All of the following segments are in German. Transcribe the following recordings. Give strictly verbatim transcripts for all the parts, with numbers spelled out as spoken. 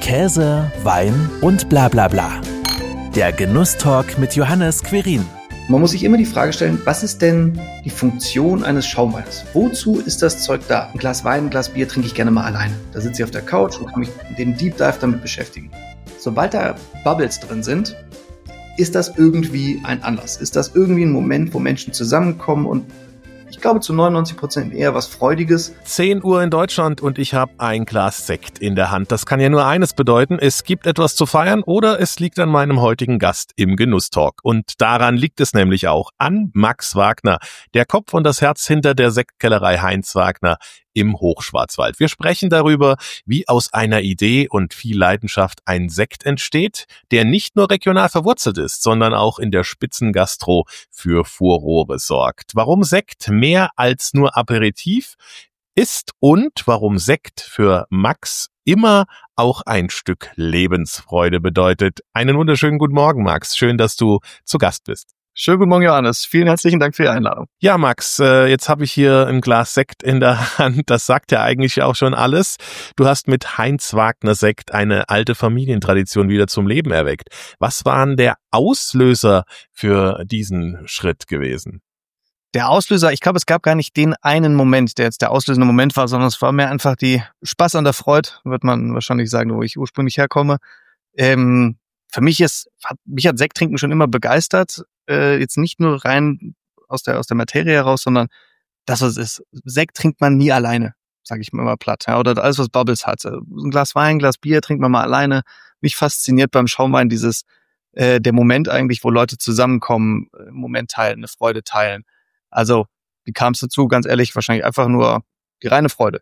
Käse, Wein und bla bla bla. Der Genusstalk mit Johannes Querin. Man muss sich immer die Frage stellen, was ist denn die Funktion eines Schaumweins? Wozu ist das Zeug da? Ein Glas Wein, ein Glas Bier trinke ich gerne mal alleine. Da sitze ich auf der Couch und kann mich mit dem Deep Dive damit beschäftigen. Sobald da Bubbles drin sind, ist das irgendwie ein Anlass. Ist das irgendwie ein Moment, wo Menschen zusammenkommen und ich glaube zu neunundneunzig Prozent eher was Freudiges. zehn Uhr in Deutschland und ich habe ein Glas Sekt in der Hand. Das kann ja nur eines bedeuten, es gibt etwas zu feiern oder es liegt an meinem heutigen Gast im Genusstalk. Und daran liegt es nämlich auch, an Max Wagner, der Kopf und das Herz hinter der Sektkellerei Heinz Wagner im Hochschwarzwald. Wir sprechen darüber, wie aus einer Idee und viel Leidenschaft ein Sekt entsteht, der nicht nur regional verwurzelt ist, sondern auch in der Spitzengastro für Furore sorgt. Warum Sekt mehr als nur Aperitif ist und warum Sekt für Max immer auch ein Stück Lebensfreude bedeutet. Einen wunderschönen guten Morgen, Max. Schön, dass du zu Gast bist. Schönen guten Morgen, Johannes. Vielen herzlichen Dank für die Einladung. Ja, Max, äh, jetzt habe ich hier ein Glas Sekt in der Hand. Das sagt ja eigentlich auch schon alles. Du hast mit Heinz Wagner Sekt eine alte Familientradition wieder zum Leben erweckt. Was war denn der Auslöser für diesen Schritt gewesen? Der Auslöser, ich glaube, es gab gar nicht den einen Moment, der jetzt der auslösende Moment war, sondern es war mehr einfach die Spaß an der Freude, wird man wahrscheinlich sagen, wo ich ursprünglich herkomme. Ähm, für mich ist, hat, mich hat Sekttrinken schon immer begeistert. Äh, jetzt nicht nur rein aus der aus der Materie heraus, sondern das, was es ist. Sekt trinkt man nie alleine, sage ich mir mal platt. Ja, oder alles, was Bubbles hat. Ein Glas Wein, ein Glas Bier trinkt man mal alleine. Mich fasziniert beim Schaumwein dieses äh, der Moment eigentlich, wo Leute zusammenkommen, einen Moment teilen, eine Freude teilen. Also, wie kam es dazu? Ganz ehrlich, wahrscheinlich einfach nur die reine Freude.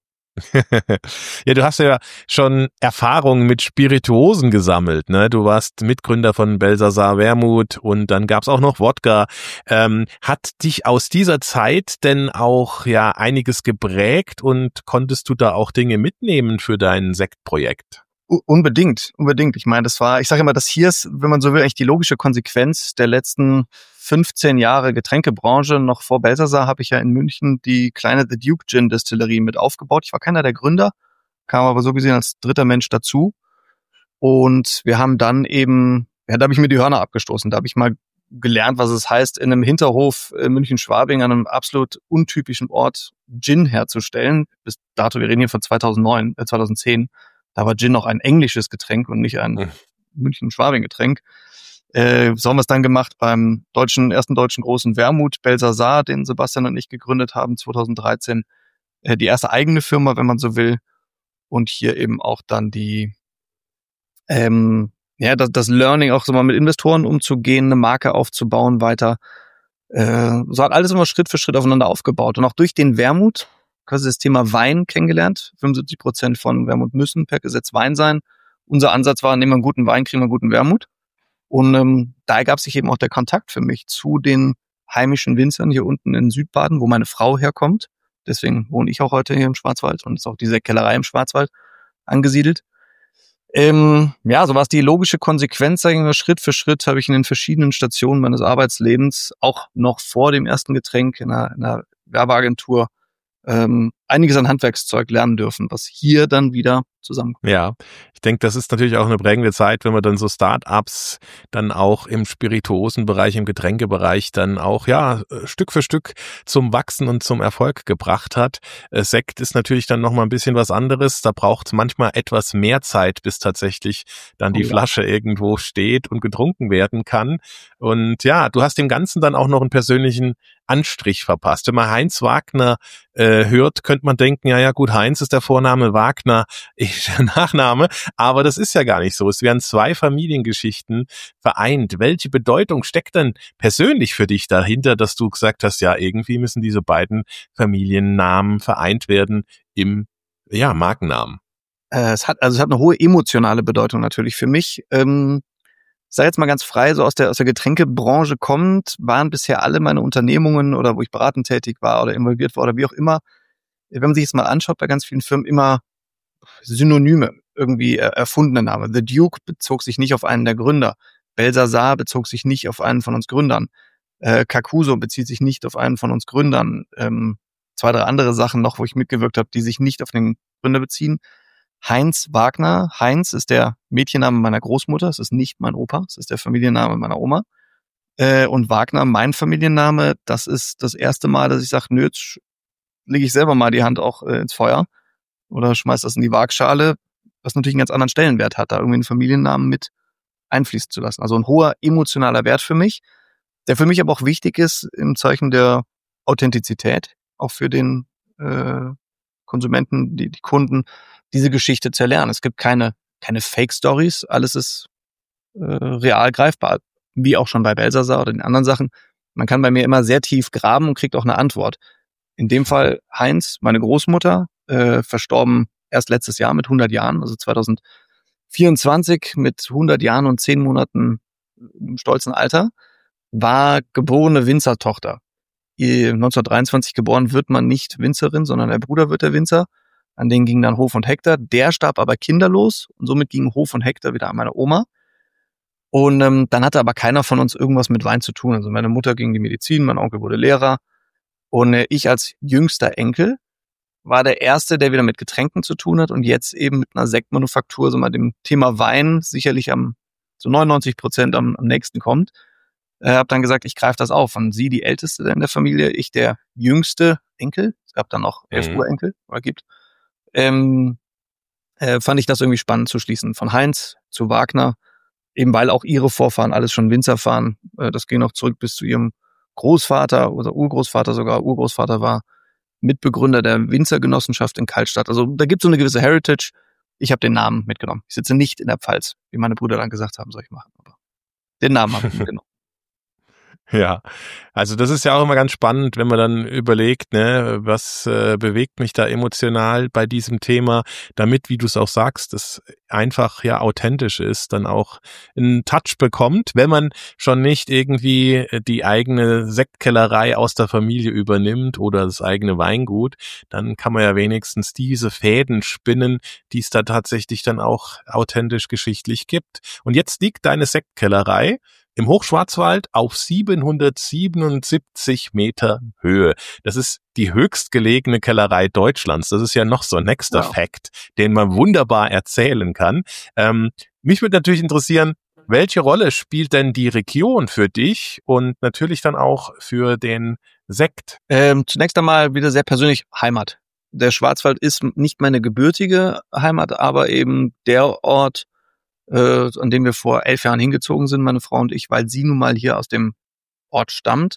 Ja, du hast ja schon Erfahrungen mit Spirituosen gesammelt, ne? Du warst Mitgründer von Belsasar Wermut und dann gab's auch noch Wodka. Ähm, hat dich aus dieser Zeit denn auch ja einiges geprägt und konntest du da auch Dinge mitnehmen für dein Sektprojekt? Unbedingt, unbedingt. Ich meine, das war, ich sage immer, das hier ist, wenn man so will, eigentlich die logische Konsequenz der letzten fünfzehn Jahre Getränkebranche. Noch vor Belsasar habe ich ja in München die kleine The Duke Gin Distillerie mit aufgebaut. Ich war keiner der Gründer, kam aber so gesehen als dritter Mensch dazu. Und wir haben dann eben, ja, da habe ich mir die Hörner abgestoßen. Da habe ich mal gelernt, was es heißt, in einem Hinterhof in München-Schwabing an einem absolut untypischen Ort Gin herzustellen. Bis dato, wir reden hier von zweitausendneun, äh, zweitausendzehn. Da war Gin noch ein englisches Getränk und nicht ein mhm. München-Schwabing-Getränk. Äh, so haben wir es dann gemacht beim deutschen, ersten deutschen großen Wermut, Belsasar, den Sebastian und ich gegründet haben, zweitausenddreizehn. Äh, die erste eigene Firma, wenn man so will. Und hier eben auch dann die, ähm, ja, das, das Learning, auch so mal mit Investoren umzugehen, eine Marke aufzubauen, weiter. Äh, so hat alles immer Schritt für Schritt aufeinander aufgebaut. Und auch durch den Wermut quasi das Thema Wein kennengelernt. fünfundsiebzig Prozent von Wermut müssen per Gesetz Wein sein. Unser Ansatz war, nehmen wir einen guten Wein, kriegen wir einen guten Wermut. Und ähm, da ergab sich eben auch der Kontakt für mich zu den heimischen Winzern hier unten in Südbaden, wo meine Frau herkommt. Deswegen wohne ich auch heute hier im Schwarzwald und ist auch diese Kellerei im Schwarzwald angesiedelt. Ähm, ja, so war es die logische Konsequenz, sagen wir, Schritt für Schritt habe ich in den verschiedenen Stationen meines Arbeitslebens, auch noch vor dem ersten Getränk in einer, in einer Werbeagentur, ähm, einiges an Handwerkszeug lernen dürfen, was hier dann wieder zusammenkommt. Ja, ich denke, das ist natürlich auch eine prägende Zeit, wenn man dann so Start-ups dann auch im Spirituosenbereich, im Getränkebereich dann auch, ja, Stück für Stück zum Wachsen und zum Erfolg gebracht hat. Sekt ist natürlich dann nochmal ein bisschen was anderes. Da braucht es manchmal etwas mehr Zeit, bis tatsächlich dann die oh ja. Flasche irgendwo steht und getrunken werden kann. Und ja, du hast dem Ganzen dann auch noch einen persönlichen Anstrich verpasst. Wenn man Heinz Wagner äh, hört, könnte man denken, ja, ja, gut, Heinz ist der Vorname, Wagner ist der Nachname, aber das ist ja gar nicht so. Es werden zwei Familiengeschichten vereint. Welche Bedeutung steckt denn persönlich für dich dahinter, dass du gesagt hast, ja, irgendwie müssen diese beiden Familiennamen vereint werden im, ja, Markennamen? Äh, es hat, also es hat eine hohe emotionale Bedeutung natürlich für mich. Ähm, Ich sage jetzt mal ganz frei, so aus der aus der Getränkebranche kommend, waren bisher alle meine Unternehmungen oder wo ich beratend tätig war oder involviert war oder wie auch immer, wenn man sich das mal anschaut bei ganz vielen Firmen, immer Synonyme, irgendwie erfundene Name. The Duke bezog sich nicht auf einen der Gründer. Belsasar bezog sich nicht auf einen von uns Gründern. Äh, Cacuso bezieht sich nicht auf einen von uns Gründern. Ähm, zwei, drei andere Sachen noch, wo ich mitgewirkt habe, die sich nicht auf den Gründer beziehen. Heinz Wagner. Heinz ist der Mädchenname meiner Großmutter. Es ist nicht mein Opa. Es ist der Familienname meiner Oma. Äh, und Wagner, mein Familienname, das ist das erste Mal, dass ich sage, nö, jetzt lege ich selber mal die Hand auch äh, ins Feuer oder schmeiß das in die Waagschale, was natürlich einen ganz anderen Stellenwert hat, da irgendwie einen Familiennamen mit einfließen zu lassen. Also ein hoher emotionaler Wert für mich, der für mich aber auch wichtig ist im Zeichen der Authentizität, auch für den äh, Konsumenten, die, die Kunden, diese Geschichte zu erlernen. Es gibt keine keine Fake-Stories, alles ist äh, real greifbar, wie auch schon bei Belsasar oder den anderen Sachen. Man kann bei mir immer sehr tief graben und kriegt auch eine Antwort. In dem Fall Heinz, meine Großmutter, äh, verstorben erst letztes Jahr mit hundert Jahren, also zwanzig vierundzwanzig mit hundert Jahren und zehn Monaten im stolzen Alter, war geborene Winzertochter. neunzehnhundertdreiundzwanzig geboren wird man nicht Winzerin, sondern der Bruder wird der Winzer. An den gingen dann Hof und Hektar. Der starb aber kinderlos und somit gingen Hof und Hektar wieder an meine Oma. Und ähm, dann hatte aber keiner von uns irgendwas mit Wein zu tun. Also meine Mutter ging die Medizin, mein Onkel wurde Lehrer. Und äh, ich als jüngster Enkel war der Erste, der wieder mit Getränken zu tun hat und jetzt eben mit einer Sektmanufaktur, so mal dem Thema Wein sicherlich am so neunundneunzig Prozent am, am nächsten kommt. Äh, hab dann gesagt, ich greife das auf. Und sie die Älteste in der Familie, ich der jüngste Enkel. Es gab dann noch elf Mhm. Urenkel, oder gibt. Ähm, äh, fand ich das irgendwie spannend zu schließen. Von Heinz zu Wagner, eben weil auch ihre Vorfahren alles schon Winzer fahren. Äh, das ging noch zurück bis zu ihrem Großvater oder Urgroßvater sogar. Urgroßvater war Mitbegründer der Winzergenossenschaft in Kaltstadt. Also da gibt es so eine gewisse Heritage. Ich habe den Namen mitgenommen. Ich sitze nicht in der Pfalz, wie meine Brüder dann gesagt haben, soll ich machen. Aber den Namen habe ich mitgenommen. Ja, also das ist ja auch immer ganz spannend, wenn man dann überlegt, ne, was äh, bewegt mich da emotional bei diesem Thema, damit, wie du es auch sagst, es einfach ja authentisch ist, dann auch einen Touch bekommt, wenn man schon nicht irgendwie die eigene Sektkellerei aus der Familie übernimmt oder das eigene Weingut, dann kann man ja wenigstens diese Fäden spinnen, die es da tatsächlich dann auch authentisch geschichtlich gibt. Und jetzt liegt deine Sektkellerei im Hochschwarzwald auf siebenhundertsiebenundsiebzig Meter Höhe. Das ist die höchstgelegene Kellerei Deutschlands. Das ist ja noch so ein nächster Wow. Fact, den man wunderbar erzählen kann. Ähm, mich würde natürlich interessieren, welche Rolle spielt denn die Region für dich und natürlich dann auch für den Sekt? Ähm, zunächst einmal wieder sehr persönlich Heimat. Der Schwarzwald ist nicht meine gebürtige Heimat, aber eben der Ort, äh, an dem wir vor elf Jahren hingezogen sind, meine Frau und ich, weil sie nun mal hier aus dem Ort stammt.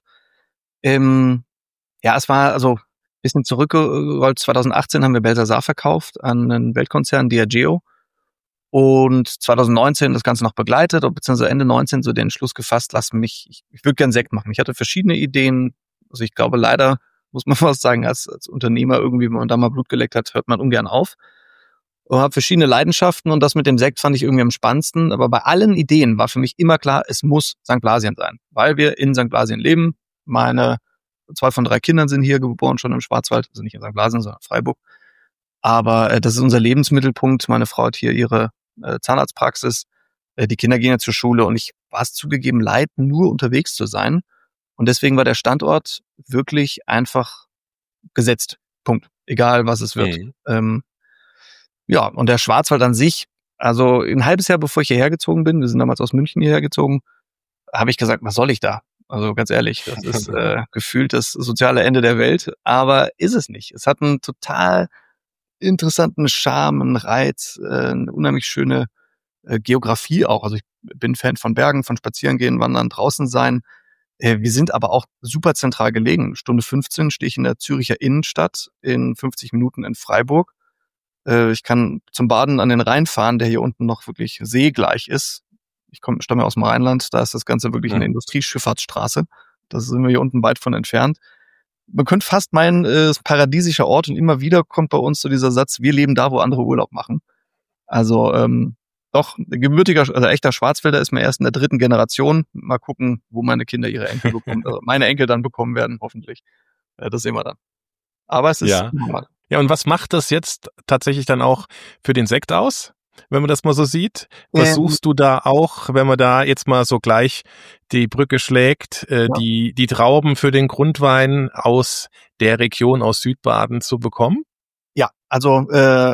Ähm, ja, es war also ein bisschen zurückgerollt. zwanzig achtzehn haben wir Belsasar verkauft an einen Weltkonzern, Diageo. Und zwanzig neunzehn das Ganze noch begleitet, beziehungsweise Ende neunzehn so den Entschluss gefasst, lass mich, ich, ich würde gern Sekt machen. Ich hatte verschiedene Ideen. Also ich glaube leider, muss man fast sagen, als, als Unternehmer irgendwie, wenn man da mal Blut geleckt hat, hört man ungern auf. Und habe verschiedene Leidenschaften und das mit dem Sekt fand ich irgendwie am spannendsten. Aber bei allen Ideen war für mich immer klar, es muss Sankt Blasien sein, weil wir in Sankt Blasien leben. Meine zwei von drei Kindern sind hier geboren, schon im Schwarzwald, also nicht in Sankt Blasien, sondern in Freiburg. Aber äh, das ist unser Lebensmittelpunkt. Meine Frau hat hier ihre äh, Zahnarztpraxis. Äh, die Kinder gehen ja zur Schule und ich war es zugegeben leid, nur unterwegs zu sein. Und deswegen war der Standort wirklich einfach gesetzt. Punkt. Egal, was es wird. Mhm. Ähm, ja, und der Schwarzwald an sich, also ein halbes Jahr bevor ich hierher gezogen bin, wir sind damals aus München hierher gezogen, habe ich gesagt, was soll ich da? Also ganz ehrlich, das ist äh, gefühlt das soziale Ende der Welt, aber ist es nicht. Es hat einen total interessanten Charme, einen Reiz, äh, eine unheimlich schöne äh, Geografie auch. Also ich bin Fan von Bergen, von Spazierengehen, Wandern, draußen sein. Äh, wir sind aber auch super zentral gelegen. Stunde fünfzehn stehe ich in der Züricher Innenstadt, in fünfzig Minuten in Freiburg. Äh, ich kann zum Baden an den Rhein fahren, der hier unten noch wirklich seegleich ist. Ich komme, stamme aus dem Rheinland, da ist das Ganze wirklich eine Mhm. Industrieschifffahrtsstraße. Da sind wir hier unten weit von entfernt. Man könnte fast meinen, es ist ein paradiesischer Ort und immer wieder kommt bei uns so dieser Satz, wir leben da, wo andere Urlaub machen. Also ähm, doch, gebürtiger, also echter Schwarzwälder ist mir erst in der dritten Generation. Mal gucken, wo meine Kinder ihre Enkel bekommen, also meine Enkel dann bekommen werden, hoffentlich. Ja, das sehen wir dann. Aber es ist Ja. normal. Ja, und was macht das jetzt tatsächlich dann auch für den Sekt aus, wenn man das mal so sieht? Ähm, Versuchst du da auch, wenn man da jetzt mal so gleich die Brücke schlägt, äh, Ja. die die Trauben für den Grundwein aus der Region, aus Südbaden zu bekommen? Ja, also äh,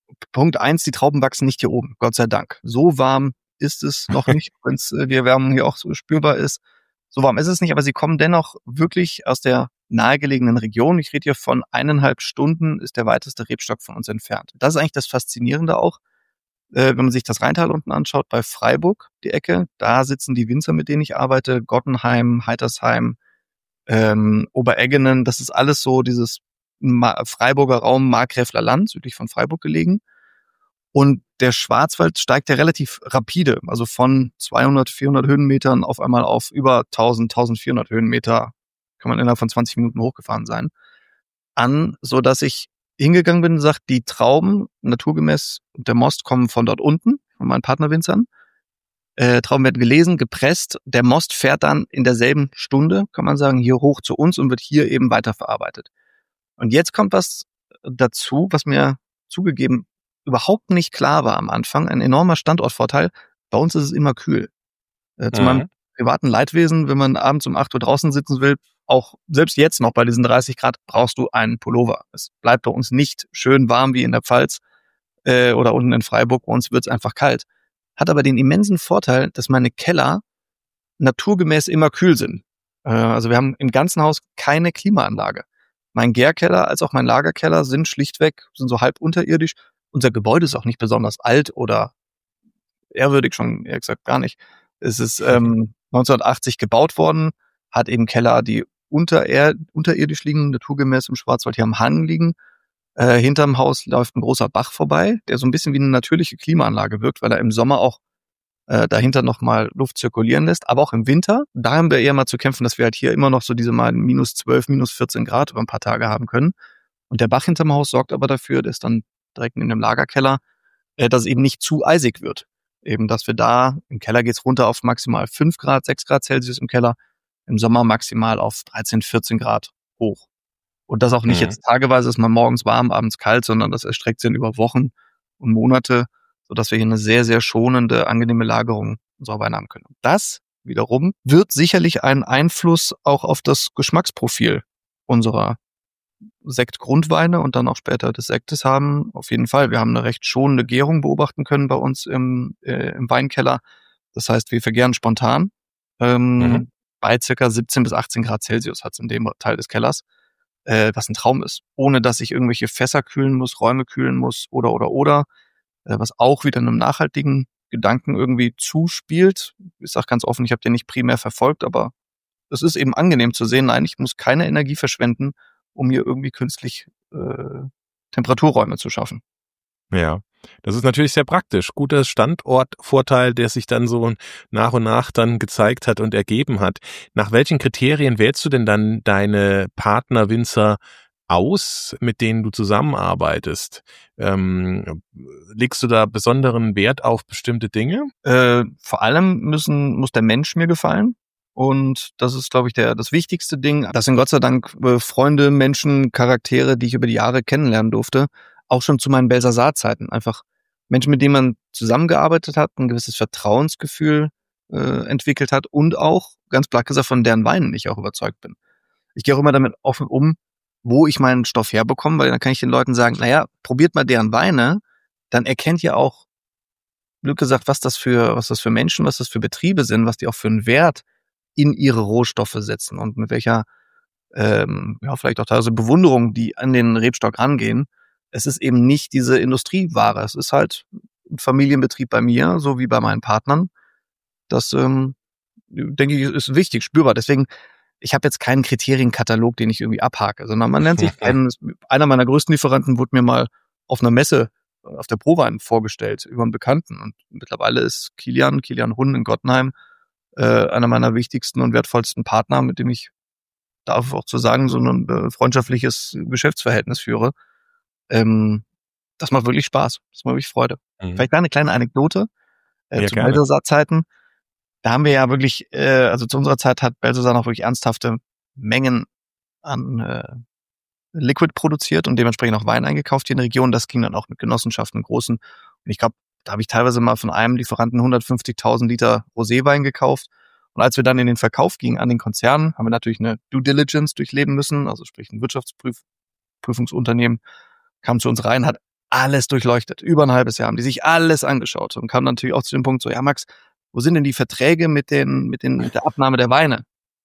Punkt eins, die Trauben wachsen nicht hier oben, Gott sei Dank. So warm ist es noch nicht, wenn es die Erwärmung hier auch so spürbar ist. So warm ist es nicht, aber sie kommen dennoch wirklich aus der nahegelegenen Region. Ich rede hier von eineinhalb Stunden, ist der weiteste Rebstock von uns entfernt. Das ist eigentlich das Faszinierende auch, äh, wenn man sich das Rheintal unten anschaut, bei Freiburg, die Ecke, da sitzen die Winzer, mit denen ich arbeite, Gottenheim, Heitersheim, ähm, Obereggenen, das ist alles so dieses Ma- Freiburger Raum, Markgräfler Land, südlich von Freiburg gelegen. Und der Schwarzwald steigt ja relativ rapide, also von zweihundert, vierhundert Höhenmetern auf einmal auf über tausend, eintausendvierhundert Höhenmeter, kann man innerhalb von zwanzig Minuten hochgefahren sein, an, so dass ich hingegangen bin und sagt, die Trauben, naturgemäß, der Most kommen von dort unten, von meinen Partnerwinzern. Äh, Trauben werden gelesen, gepresst. Der Most fährt dann in derselben Stunde, kann man sagen, hier hoch zu uns und wird hier eben weiterverarbeitet. Und jetzt kommt was dazu, was mir zugegeben überhaupt nicht klar war am Anfang. Ein enormer Standortvorteil. Bei uns ist es immer kühl. Äh, zu Mhm. meinem privaten Leidwesen, wenn man abends um acht Uhr draußen sitzen will, auch selbst jetzt noch bei diesen dreißig Grad, brauchst du einen Pullover. Es bleibt bei uns nicht schön warm wie in der Pfalz äh, oder unten in Freiburg. Bei uns wird es einfach kalt. Hat aber den immensen Vorteil, dass meine Keller naturgemäß immer kühl sind. Äh, also wir haben im ganzen Haus keine Klimaanlage. Mein Gärkeller als auch mein Lagerkeller sind schlichtweg, sind so halb unterirdisch. Unser Gebäude ist auch nicht besonders alt oder ehrwürdig, schon eher gesagt gar nicht. Es ist ähm, neunzehnhundertachtzig gebaut worden, hat eben Keller, die unter unterirdisch liegen, naturgemäß im Schwarzwald hier am Hang liegen. Äh, hinterm Haus läuft ein großer Bach vorbei, der so ein bisschen wie eine natürliche Klimaanlage wirkt, weil er im Sommer auch äh, dahinter nochmal Luft zirkulieren lässt. Aber auch im Winter, da haben wir eher mal zu kämpfen, dass wir halt hier immer noch so diese mal minus zwölf, minus vierzehn Grad über ein paar Tage haben können. Und der Bach hinterm Haus sorgt aber dafür, der ist dann direkt in dem Lagerkeller, äh, dass es eben nicht zu eisig wird. Eben, dass wir da, im Keller geht's runter auf maximal fünf Grad, sechs Grad Celsius im Keller, im Sommer maximal auf dreizehn, vierzehn Grad hoch. Und das auch nicht Mhm. jetzt tageweise ist mal morgens warm, abends kalt, sondern das erstreckt sich über Wochen und Monate, sodass wir hier eine sehr, sehr schonende, angenehme Lagerung unserer Weine haben können. Das wiederum wird sicherlich einen Einfluss auch auf das Geschmacksprofil unserer Sektgrundweine und dann auch später des Sektes haben. Auf jeden Fall. Wir haben eine recht schonende Gärung beobachten können bei uns im, äh, im Weinkeller. Das heißt, wir vergären spontan. Ähm, Mhm. Bei circa siebzehn bis achtzehn Grad Celsius hat es in dem Teil des Kellers, äh, was ein Traum ist. Ohne dass ich irgendwelche Fässer kühlen muss, Räume kühlen muss oder, oder, oder. Äh, was auch wieder einem nachhaltigen Gedanken irgendwie zuspielt. Ich sage ganz offen, ich habe den nicht primär verfolgt, aber es ist eben angenehm zu sehen, nein, ich muss keine Energie verschwenden, um hier irgendwie künstlich äh, Temperaturräume zu schaffen. Ja, das ist natürlich sehr praktisch. Guter Standortvorteil, der sich dann so nach und nach dann gezeigt hat und ergeben hat. Nach welchen Kriterien wählst du denn dann deine Partnerwinzer aus, mit denen du zusammenarbeitest? Ähm, legst du da besonderen Wert auf bestimmte Dinge? Äh, vor allem müssen muss der Mensch mir gefallen. Und das ist, glaube ich, der das wichtigste Ding. Das sind Gott sei Dank äh, Freunde, Menschen, Charaktere, die ich über die Jahre kennenlernen durfte. Auch schon zu meinen Belsasar-Zeiten. Einfach Menschen, mit denen man zusammengearbeitet hat, ein gewisses Vertrauensgefühl äh, entwickelt hat und auch, ganz platt gesagt, von deren Weinen ich auch überzeugt bin. Ich gehe auch immer damit offen um, wo ich meinen Stoff herbekomme, weil dann kann ich den Leuten sagen, naja, probiert mal deren Weine, dann erkennt ihr auch, Glück gesagt, was das für, was das für Menschen, was das für Betriebe sind, was die auch für einen Wert in ihre Rohstoffe setzen und mit welcher, ähm, ja, vielleicht auch teilweise Bewunderung, die an den Rebstock rangehen. Es ist eben nicht diese Industrieware. Es ist halt ein Familienbetrieb bei mir, so wie bei meinen Partnern. Das, ähm, denke ich, ist wichtig, spürbar. Deswegen, ich habe jetzt keinen Kriterienkatalog, den ich irgendwie abhake, sondern man lernt sich kennen. Einer meiner größten Lieferanten wurde mir mal auf einer Messe auf der Prowein vorgestellt über einen Bekannten. Und mittlerweile ist Kilian, Kilian Hunn in Gottenheim, äh, einer meiner wichtigsten und wertvollsten Partner, mit dem ich, darf auch zu sagen, so ein äh, freundschaftliches Geschäftsverhältnis führe. Ähm, das macht wirklich Spaß. Das macht wirklich Freude. Mhm. Vielleicht da eine kleine Anekdote äh, Ja, zu gerne. Belsasar-Zeiten. Da haben wir ja wirklich, äh, also zu unserer Zeit hat Belsasar noch wirklich ernsthafte Mengen an äh, Liquid produziert und dementsprechend auch Wein eingekauft hier in der Region. Das ging dann auch mit Genossenschaften, großen. Und ich glaube, da habe ich teilweise mal von einem Lieferanten hundertfünfzigtausend Liter Roséwein gekauft. Und als wir dann in den Verkauf gingen an den Konzern, haben wir natürlich eine Due Diligence durchleben müssen, also sprich ein Wirtschaftsprüfungsunternehmen kam zu uns rein, hat alles durchleuchtet. Über ein halbes Jahr haben die sich alles angeschaut und kamen natürlich auch zu dem Punkt so, ja Max, wo sind denn die Verträge mit den, mit den, mit der Abnahme der Weine?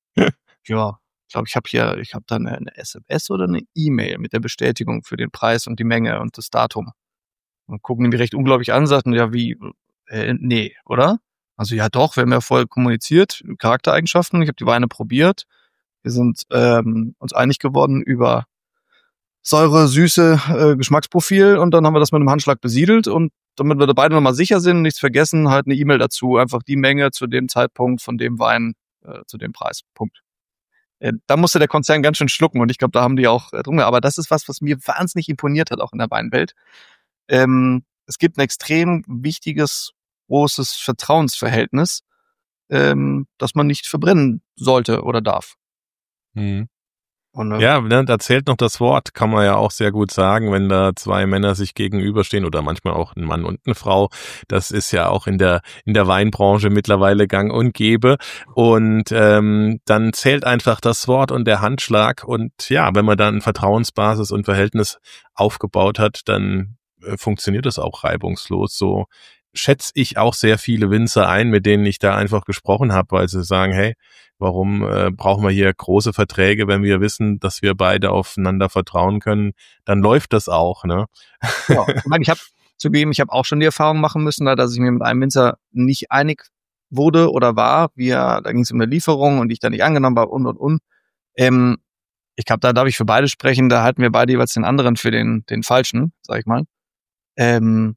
Ja, ich glaube, ich habe hier, ich habe dann eine S M S oder eine E-Mail mit der Bestätigung für den Preis und die Menge und das Datum. Und gucken die mich recht unglaublich an, sagten, ja, wie, äh, nee, oder? Also ja doch, wir haben ja voll kommuniziert, Charaktereigenschaften, ich habe die Weine probiert, wir sind ähm, uns einig geworden über Säure, Süße, äh, Geschmacksprofil und dann haben wir das mit einem Handschlag besiedelt und damit wir da beide nochmal sicher sind, nichts vergessen, halt eine E-Mail dazu, einfach die Menge zu dem Zeitpunkt von dem Wein äh, zu dem Preis, Punkt. Äh, da musste der Konzern ganz schön schlucken und ich glaube, da haben die auch äh, drum, aber das ist was, was mir wahnsinnig imponiert hat, auch in der Weinwelt. Ähm, es gibt ein extrem wichtiges, großes Vertrauensverhältnis, ähm, das man nicht verbrennen sollte oder darf. Mhm. Und, äh, Ja, ne, da zählt noch das Wort, kann man ja auch sehr gut sagen, wenn da zwei Männer sich gegenüberstehen oder manchmal auch ein Mann und eine Frau. Das ist ja auch in der in der Weinbranche mittlerweile gang und gäbe. Und ähm, dann zählt einfach das Wort und der Handschlag. Und ja, wenn man dann eine Vertrauensbasis und Verhältnis aufgebaut hat, dann äh, funktioniert das auch reibungslos. So schätze ich auch sehr viele Winzer ein, mit denen ich da einfach gesprochen habe, weil sie sagen, hey, warum äh, brauchen wir hier große Verträge, wenn wir wissen, dass wir beide aufeinander vertrauen können, dann läuft das auch, ne? Ja, ich meine, ich habe zugegeben, ich habe auch schon die Erfahrung machen müssen, da, dass ich mir mit einem Winzer nicht einig wurde oder war, wie er, da ging es um eine Lieferung und ich da nicht angenommen war und und und. Ähm, ich glaube, da darf ich für beide sprechen, da halten wir beide jeweils den anderen für den den Falschen, sag ich mal. Ähm,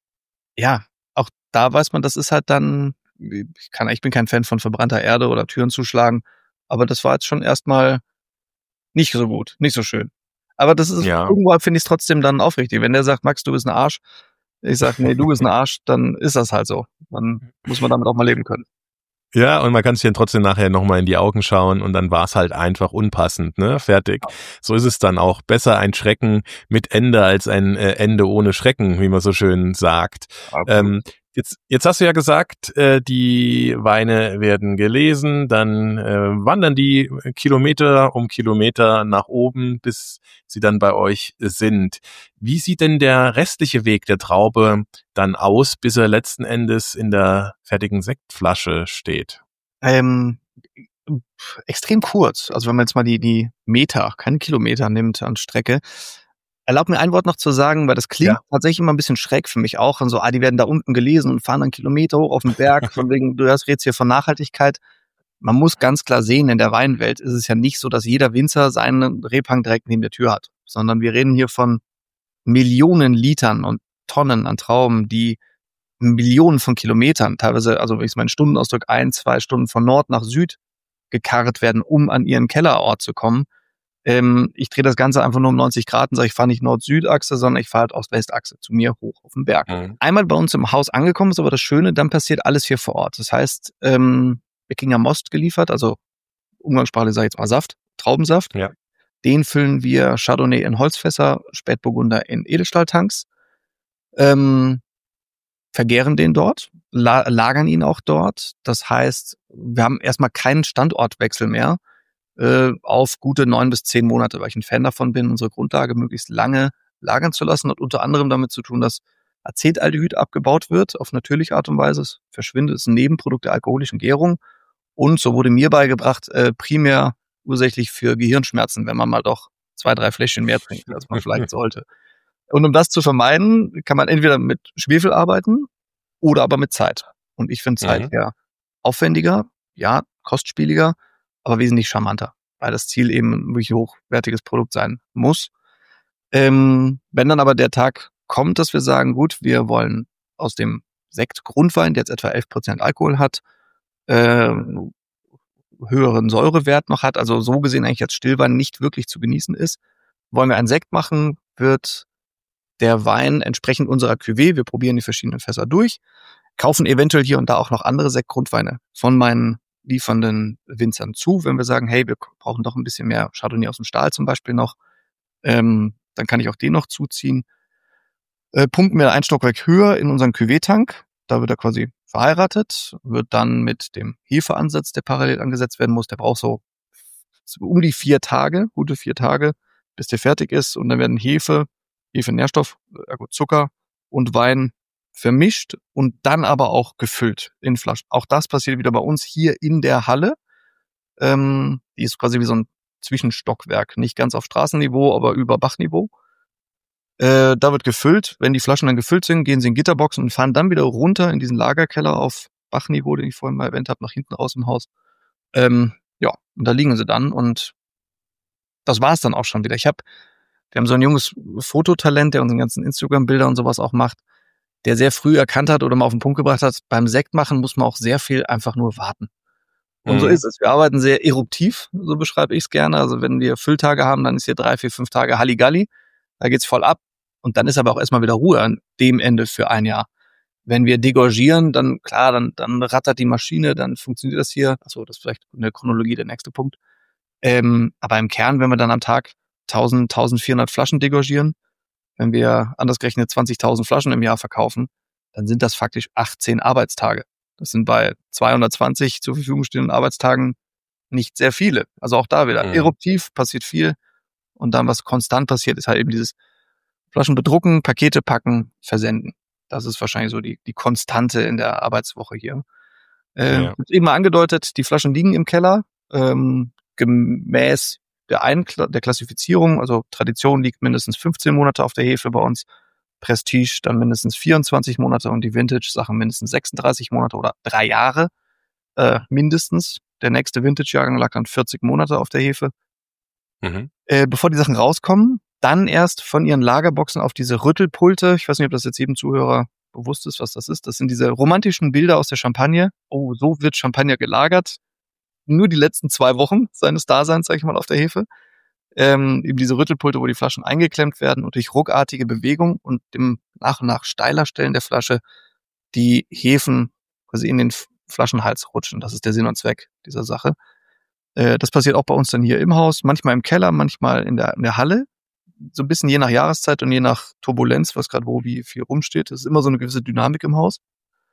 ja, auch da weiß man, das ist halt dann, ich kann, ich bin kein Fan von verbrannter Erde oder Türen zuschlagen, aber das war jetzt schon erstmal nicht so gut, nicht so schön. Aber das ist, Ja. irgendwo finde ich es trotzdem dann aufrichtig. Wenn der sagt, Max, du bist ein Arsch, ich sag, nee, du bist ein Arsch, dann ist das halt so. Dann muss man damit auch mal leben können. Ja, und man kann sich dann trotzdem nachher nochmal in die Augen schauen und dann war es halt einfach unpassend, ne? Fertig. So ist es dann auch. Besser ein Schrecken mit Ende als ein äh, Ende ohne Schrecken, wie man so schön sagt. Ähm, jetzt, jetzt hast du ja gesagt, äh, die Weine werden gelesen, dann äh, wandern die Kilometer um Kilometer nach oben, bis sie dann bei euch sind. Wie sieht denn der restliche Weg der Traube dann aus, bis er letzten Endes in der fertigen Sektflasche steht? Ähm, extrem kurz. Also wenn man jetzt mal die, die Meter, keine Kilometer nimmt an Strecke. Erlaubt mir ein Wort noch zu sagen, weil das klingt Ja. tatsächlich immer ein bisschen schräg für mich auch. Und so, ah, die werden da unten gelesen und fahren dann Kilometer hoch auf den Berg. Von wegen, du hast redest hier von Nachhaltigkeit. Man muss ganz klar sehen, in der Weinwelt ist es ja nicht so, dass jeder Winzer seinen Rebhang direkt neben der Tür hat. Sondern wir reden hier von Millionen Litern und Tonnen an Trauben, die Millionen von Kilometern, teilweise, also wenn ich es meinen Stundenausdruck, ein, zwei Stunden von Nord nach Süd gekarrt werden, um an ihren Kellerort zu kommen. Ähm, ich drehe das Ganze einfach nur um neunzig Grad und sage, ich fahre nicht Nord-Süd-Achse, sondern ich fahre halt Ost-West-Achse zu mir hoch auf den Berg. Mhm. Einmal bei uns im Haus angekommen ist aber das Schöne, dann passiert alles hier vor Ort. Das heißt, ähm, wir kriegen ja Most geliefert, also umgangssprachlich sage ich jetzt mal Saft, Traubensaft. Ja. Den füllen wir Chardonnay in Holzfässer, Spätburgunder in Edelstahltanks, ähm, vergären den dort, la- lagern ihn auch dort. Das heißt, wir haben erstmal keinen Standortwechsel mehr äh, auf gute neun bis zehn Monate, weil ich ein Fan davon bin, unsere Grundlage möglichst lange lagern zu lassen und unter anderem damit zu tun, dass Acetaldehyd abgebaut wird auf natürliche Art und Weise. Es verschwindet, es ist ein Nebenprodukt der alkoholischen Gärung und so wurde mir beigebracht, äh, primär ursächlich für Gehirnschmerzen, wenn man mal doch zwei, drei Fläschchen mehr trinkt, als man vielleicht sollte. Und um das zu vermeiden, kann man entweder mit Schwefel arbeiten oder aber mit Zeit. Und ich finde Zeit Mhm. ja aufwendiger, ja, kostspieliger, aber wesentlich charmanter, weil das Ziel eben ein wirklich hochwertiges Produkt sein muss. Ähm, wenn dann aber der Tag kommt, dass wir sagen, gut, wir wollen aus dem Sekt Grundwein, der jetzt etwa elf Prozent Alkohol hat, äh, höheren Säurewert noch hat, also so gesehen eigentlich als Stillwein nicht wirklich zu genießen ist, wollen wir einen Sekt machen, wird der Wein entsprechend unserer Cuvée, wir probieren die verschiedenen Fässer durch, kaufen eventuell hier und da auch noch andere Sektgrundweine von meinen liefernden Winzern zu, wenn wir sagen, hey, wir brauchen doch ein bisschen mehr Chardonnay aus dem Stahl zum Beispiel noch, ähm, dann kann ich auch den noch zuziehen. Äh, pumpen wir ein Stockwerk höher in unseren Cuvée-Tank, da wird er quasi verheiratet, wird dann mit dem Hefeansatz, der parallel angesetzt werden muss, der braucht so um die vier Tage, gute vier Tage, bis der fertig ist und dann werden Hefe Hefe, Nährstoff, ergo Zucker und Wein vermischt und dann aber auch gefüllt in Flaschen. Auch das passiert wieder bei uns hier in der Halle. Ähm, die ist quasi wie so ein Zwischenstockwerk, nicht ganz auf Straßenniveau, aber über Bachniveau. Äh, da wird gefüllt. Wenn die Flaschen dann gefüllt sind, gehen sie in Gitterboxen und fahren dann wieder runter in diesen Lagerkeller auf Bachniveau, den ich vorhin mal erwähnt habe, nach hinten raus im Haus. Ähm, ja, und da liegen sie dann und das war's dann auch schon wieder. Ich habe, wir haben so ein junges Fototalent, der unsere ganzen Instagram-Bilder und sowas auch macht, der sehr früh erkannt hat oder mal auf den Punkt gebracht hat, beim Sekt machen muss man auch sehr viel einfach nur warten. Und mhm. so ist es. Wir arbeiten sehr eruptiv, so beschreibe ich es gerne. Also wenn wir Fülltage haben, dann ist hier drei, vier, fünf Tage Halligalli. Da geht's voll ab. Und dann ist aber auch erstmal wieder Ruhe an dem Ende für ein Jahr. Wenn wir degorgieren, dann klar, dann, dann rattert die Maschine, dann funktioniert das hier. Achso, das ist vielleicht in der Chronologie der nächste Punkt. Ähm, aber im Kern, wenn wir dann am Tag tausend, eintausendvierhundert Flaschen degorgieren, wenn wir anders gerechnet zwanzigtausend Flaschen im Jahr verkaufen, dann sind das faktisch achtzehn Arbeitstage. Das sind bei zweihundertzwanzig zur Verfügung stehenden Arbeitstagen nicht sehr viele. Also auch da wieder mhm. eruptiv passiert viel. Und dann, was konstant passiert, ist halt eben dieses Flaschen bedrucken, Pakete packen, versenden. Das ist wahrscheinlich so die, die Konstante in der Arbeitswoche hier. Äh, ja. Eben mal angedeutet, die Flaschen liegen im Keller, ähm, gemäß der, Einkla- der Klassifizierung. Also Tradition liegt mindestens fünfzehn Monate auf der Hefe bei uns. Prestige dann mindestens vierundzwanzig Monate und die Vintage-Sachen mindestens sechsunddreißig Monate oder drei Jahre äh, mindestens. Der nächste Vintage-Jahrgang lag dann vierzig Monate auf der Hefe. Mhm. Äh, bevor die Sachen rauskommen, dann erst von ihren Lagerboxen auf diese Rüttelpulte. Ich weiß nicht, ob das jetzt jedem Zuhörer bewusst ist, was das ist. Das sind diese romantischen Bilder aus der Champagne. Oh, so wird Champagner gelagert. Nur die letzten zwei Wochen seines Daseins, sag ich mal, auf der Hefe. Ähm, eben diese Rüttelpulte, wo die Flaschen eingeklemmt werden und durch ruckartige Bewegung und dem nach und nach steiler Stellen der Flasche die Hefen quasi in den Flaschenhals rutschen. Das ist der Sinn und Zweck dieser Sache. Äh, das passiert auch bei uns dann hier im Haus, manchmal im Keller, manchmal in der, in der Halle. So ein bisschen je nach Jahreszeit und je nach Turbulenz, was gerade wo wie viel rumsteht. Es ist immer so eine gewisse Dynamik im Haus.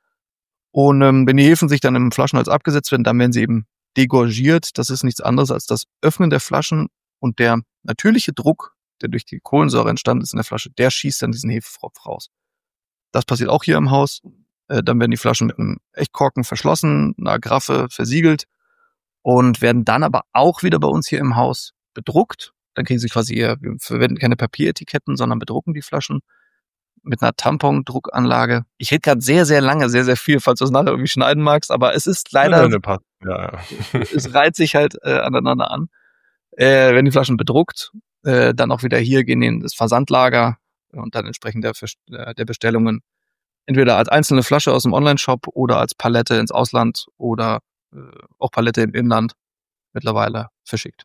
Und ähm, wenn die Hefen sich dann im Flaschenhals abgesetzt werden, dann werden sie eben degorgiert. Das ist nichts anderes als das Öffnen der Flaschen und der natürliche Druck, der durch die Kohlensäure entstanden ist in der Flasche, der schießt dann diesen Hefepfropf raus. Das passiert auch hier im Haus. Äh, dann werden die Flaschen mit einem Echtkorken verschlossen, einer Agraffe versiegelt und werden dann aber auch wieder bei uns hier im Haus bedruckt. Dann kriegen sie quasi ihr, wir verwenden keine Papieretiketten, sondern bedrucken die Flaschen mit einer Tampon-Druckanlage. Ich rede gerade sehr, sehr lange, sehr, sehr viel, falls du es nachher irgendwie schneiden magst, aber es ist leider, ja, ja, ja. es reiht sich halt äh, aneinander an. Äh, werden die Flaschen bedruckt, äh, dann auch wieder hier gehen in das Versandlager und dann entsprechend der, der Bestellungen entweder als einzelne Flasche aus dem Online-Shop oder als Palette ins Ausland oder äh, auch Palette im Inland mittlerweile verschickt.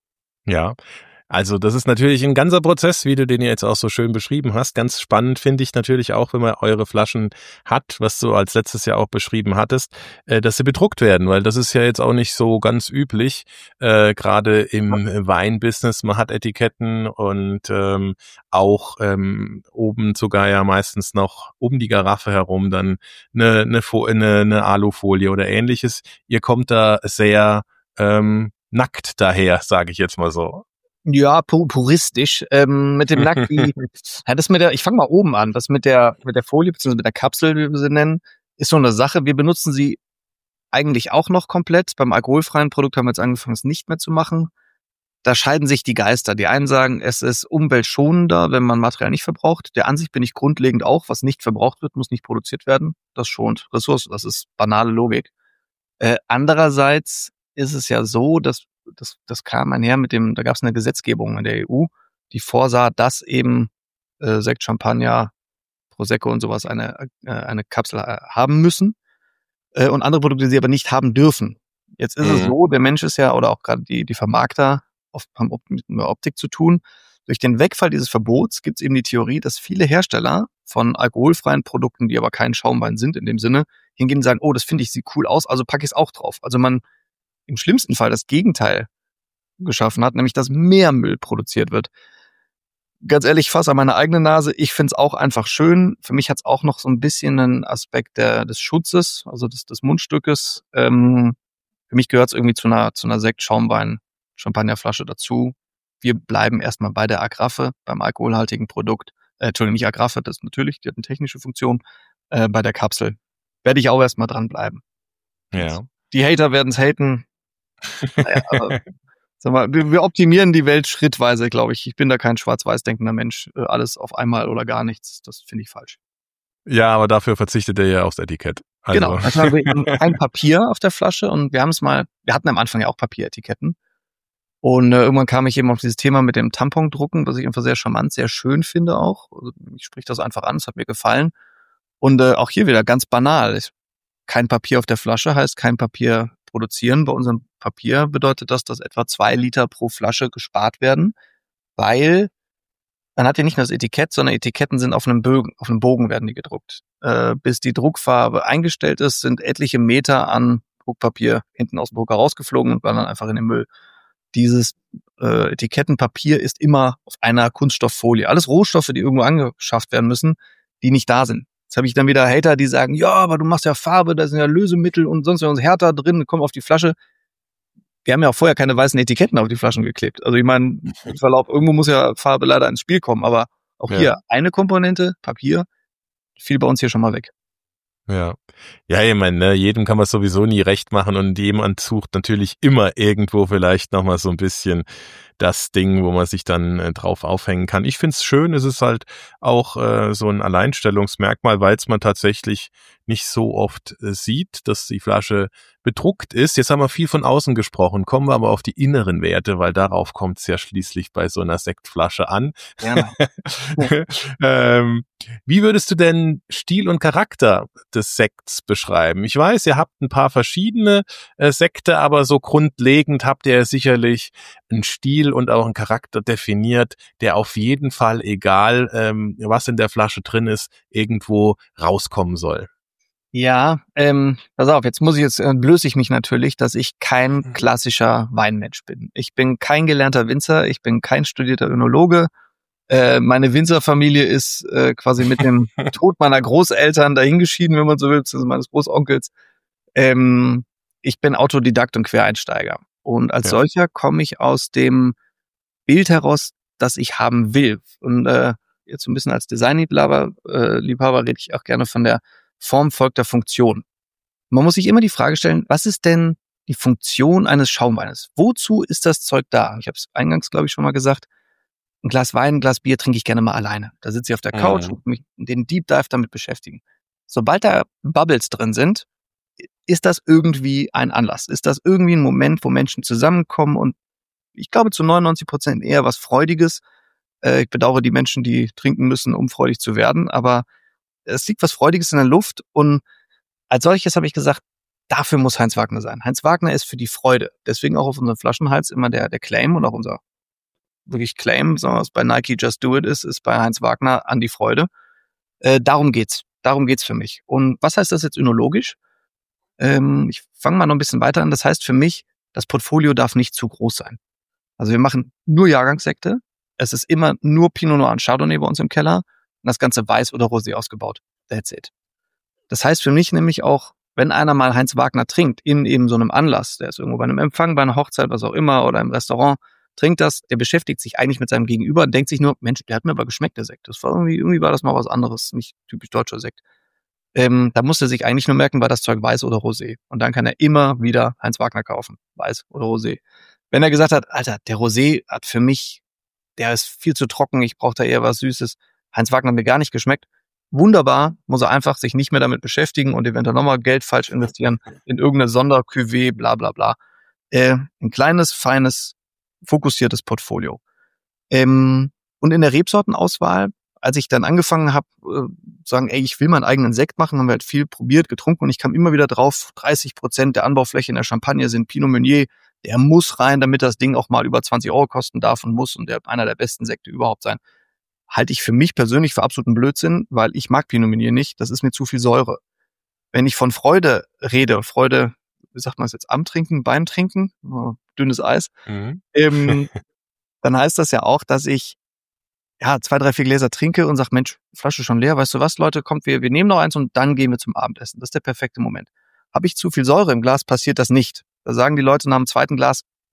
Ja, also das ist natürlich ein ganzer Prozess, wie du den jetzt auch so schön beschrieben hast. Ganz spannend finde ich natürlich auch, wenn man eure Flaschen hat, was du als letztes Jahr auch beschrieben hattest, äh, dass sie bedruckt werden, weil das ist ja jetzt auch nicht so ganz üblich, äh, gerade im Weinbusiness. Man hat Etiketten und ähm, auch ähm, oben sogar ja meistens noch um die Garaffe herum dann eine, eine, eine, eine Alufolie oder ähnliches. Ihr kommt da sehr ähm, nackt daher, sage ich jetzt mal so. Ja, pu- puristisch. Ähm, mit dem Nackt, wie, ja, das mit der, ich fange mal oben an, das mit der, mit der Folie, beziehungsweise mit der Kapsel, wie wir sie nennen, ist so eine Sache. Wir benutzen sie eigentlich auch noch komplett. Beim alkoholfreien Produkt haben wir jetzt angefangen, es nicht mehr zu machen. Da scheiden sich die Geister. Die einen sagen, es ist umweltschonender, wenn man Material nicht verbraucht. Der Ansicht bin ich grundlegend auch, was nicht verbraucht wird, muss nicht produziert werden. Das schont Ressourcen. Das ist banale Logik. Äh, andererseits ist es ja so, dass das, das kam einher mit dem, da gab es eine Gesetzgebung in der E U, die vorsah, dass eben äh, Sekt, Champagner, Prosecco und sowas eine äh, eine Kapsel äh, haben müssen äh, und andere Produkte, die sie aber nicht haben dürfen. Jetzt ist mhm. es so, der Mensch ist ja, oder auch gerade die die Vermarkter oft haben mit der Optik zu tun. Durch den Wegfall dieses Verbots gibt es eben die Theorie, dass viele Hersteller von alkoholfreien Produkten, die aber kein Schaumwein sind in dem Sinne, hingehen und sagen, oh, das finde ich, sieht cool aus, also packe ich es auch drauf. Also man im schlimmsten Fall das Gegenteil geschaffen hat, nämlich dass mehr Müll produziert wird. Ganz ehrlich, fass an meine eigene Nase. Ich finde es auch einfach schön. Für mich hat es auch noch so ein bisschen einen Aspekt der, des Schutzes, also des, des Mundstückes. Ähm, für mich gehört es irgendwie zu einer, zu einer Sekt, Schaumwein, Champagnerflasche dazu. Wir bleiben erstmal bei der Agraffe, beim alkoholhaltigen Produkt. äh, Entschuldigung, nicht Agrarfett, das natürlich, die hat eine technische Funktion, äh, bei der Kapsel. Werde ich auch erstmal dranbleiben. Ja. Die Hater werden es haten. Naja, aber sag mal, wir, wir optimieren die Welt schrittweise, glaube ich. Ich bin da kein schwarz-weiß denkender Mensch. Äh, alles auf einmal oder gar nichts, das finde ich falsch. Ja, aber dafür verzichtet er ja aufs Etikett. Also. Genau, also haben wir ein Papier auf der Flasche und wir haben es mal, wir hatten am Anfang ja auch Papieretiketten. Und äh, irgendwann kam ich eben auf dieses Thema mit dem Tampondrucken, was ich einfach sehr charmant, sehr schön finde auch. Also, ich sprich das einfach an, es hat mir gefallen. Und äh, auch hier wieder ganz banal. Kein Papier auf der Flasche heißt kein Papier produzieren. Bei unserem Papier bedeutet das, dass etwa zwei Liter pro Flasche gespart werden, weil man hat ja nicht nur das Etikett, sondern Etiketten sind auf einem Bogen, auf einem Bogen werden die gedruckt. Äh, bis die Druckfarbe eingestellt ist, sind etliche Meter an Druckpapier hinten aus dem Drucker rausgeflogen und waren dann einfach in den Müll. Dieses äh, Etikettenpapier ist immer auf einer Kunststofffolie. Alles Rohstoffe, die irgendwo angeschafft werden müssen, die nicht da sind. Jetzt habe ich dann wieder Hater, die sagen, ja, aber du machst ja Farbe, da sind ja Lösemittel und sonst was härter drin, komm auf die Flasche. Wir haben ja auch vorher keine weißen Etiketten auf die Flaschen geklebt. Also ich meine, mit Verlaub, irgendwo muss ja Farbe leider ins Spiel kommen, aber auch Ja. hier eine Komponente, Papier, fiel bei uns hier schon mal weg. Ja, ja, ich meine, ne, jedem kann man sowieso nie recht machen und jemand sucht natürlich immer irgendwo vielleicht nochmal so ein bisschen das Ding, wo man sich dann äh, drauf aufhängen kann. Ich find's schön, es ist halt auch äh, so ein Alleinstellungsmerkmal, weil es man tatsächlich nicht so oft äh, sieht, dass die Flasche bedruckt ist. Jetzt haben wir viel von außen gesprochen, kommen wir aber auf die inneren Werte, weil darauf kommt es ja schließlich bei so einer Sektflasche an. Gerne. ähm, wie würdest du denn Stil und Charakter des Sekts beschreiben? Ich weiß, ihr habt ein paar verschiedene äh, Sekte, aber so grundlegend habt ihr sicherlich einen Stil und auch einen Charakter definiert, der auf jeden Fall, egal ähm, was in der Flasche drin ist, irgendwo rauskommen soll. Ja, ähm, pass auf, jetzt muss ich jetzt, äh, blöße ich mich natürlich, dass ich kein klassischer Weinmensch bin. Ich bin kein gelernter Winzer, ich bin kein studierter Önologe. Äh, meine Winzerfamilie ist äh, quasi mit dem Tod meiner Großeltern dahingeschieden, wenn man so will, also meines Großonkels. Ähm, ich bin Autodidakt und Quereinsteiger. Und als Ja. solcher komme ich aus dem Bild heraus, das ich haben will. Und äh, jetzt so ein bisschen als Designliebhaber äh, Liebhaber rede ich auch gerne von der Form folgt der Funktion. Man muss sich immer die Frage stellen, was ist denn die Funktion eines Schaumweines? Wozu ist das Zeug da? Ich habe es eingangs, glaube ich, schon mal gesagt. Ein Glas Wein, ein Glas Bier trinke ich gerne mal alleine. Da sitze ich auf der Couch Mhm. und mich den Deep Dive damit beschäftigen. Sobald da Bubbles drin sind, ist das irgendwie ein Anlass. Ist das irgendwie ein Moment, wo Menschen zusammenkommen und ich glaube zu neunundneunzig Prozent eher was Freudiges. Äh, ich bedauere die Menschen, die trinken müssen, um freudig zu werden, aber es liegt was Freudiges in der Luft und als solches habe ich gesagt, dafür muss Heinz Wagner sein. Heinz Wagner ist für die Freude. Deswegen auch auf unserem Flaschenhals immer der, der Claim und auch unser wirklich Claim, sagen wir, was bei Nike Just Do It ist, ist bei Heinz Wagner an die Freude. Äh, darum geht's. Darum geht's für mich. Und was heißt das jetzt önologisch? Ähm, ich fange mal noch ein bisschen weiter an. Das heißt für mich, das Portfolio darf nicht zu groß sein. Also wir machen nur Jahrgangssekte. Es ist immer nur Pinot Noir und Chardonnay bei uns im Keller. Und das Ganze weiß oder rosé ausgebaut. That's it. Das heißt für mich nämlich auch, wenn einer mal Heinz Wagner trinkt, in eben so einem Anlass, der ist irgendwo bei einem Empfang, bei einer Hochzeit, was auch immer, oder im Restaurant, trinkt das, der beschäftigt sich eigentlich mit seinem Gegenüber und denkt sich nur, Mensch, der hat mir aber geschmeckt, der Sekt. Das war irgendwie, irgendwie war das mal was anderes, nicht typisch deutscher Sekt. Ähm, da muss er sich eigentlich nur merken, war das Zeug weiß oder rosé. Und dann kann er immer wieder Heinz Wagner kaufen, weiß oder rosé. Wenn er gesagt hat, Alter, der Rosé hat für mich, der ist viel zu trocken, ich brauche da eher was Süßes, Heinz Wagner hat mir gar nicht geschmeckt. Wunderbar, muss er einfach sich nicht mehr damit beschäftigen und eventuell nochmal Geld falsch investieren in irgendeine Sondercuvée, bla bla bla. Äh, ein kleines, feines, fokussiertes Portfolio. Ähm, und in der Rebsortenauswahl, als ich dann angefangen habe, äh, sagen, ey, ich will meinen eigenen Sekt machen, haben wir halt viel probiert, getrunken und ich kam immer wieder drauf, dreißig Prozent der Anbaufläche in der Champagne sind Pinot Meunier, der muss rein, damit das Ding auch mal über zwanzig Euro kosten darf und muss und der einer der besten Sekte überhaupt sein. Halte ich für mich persönlich für absoluten Blödsinn, weil ich mag Pinot Meunier nicht, das ist mir zu viel Säure. Wenn ich von Freude rede, Freude, wie sagt man es jetzt, am Trinken, beim Trinken, oh, dünnes Eis, Mhm. ähm, dann heißt das ja auch, dass ich ja zwei, drei, vier Gläser trinke und sage, Mensch, Flasche schon leer, weißt du was, Leute, kommt, wir, wir nehmen noch eins und dann gehen wir zum Abendessen. Das ist der perfekte Moment. Habe ich zu viel Säure im Glas, passiert das nicht. Da sagen die Leute nach dem zweiten Glas,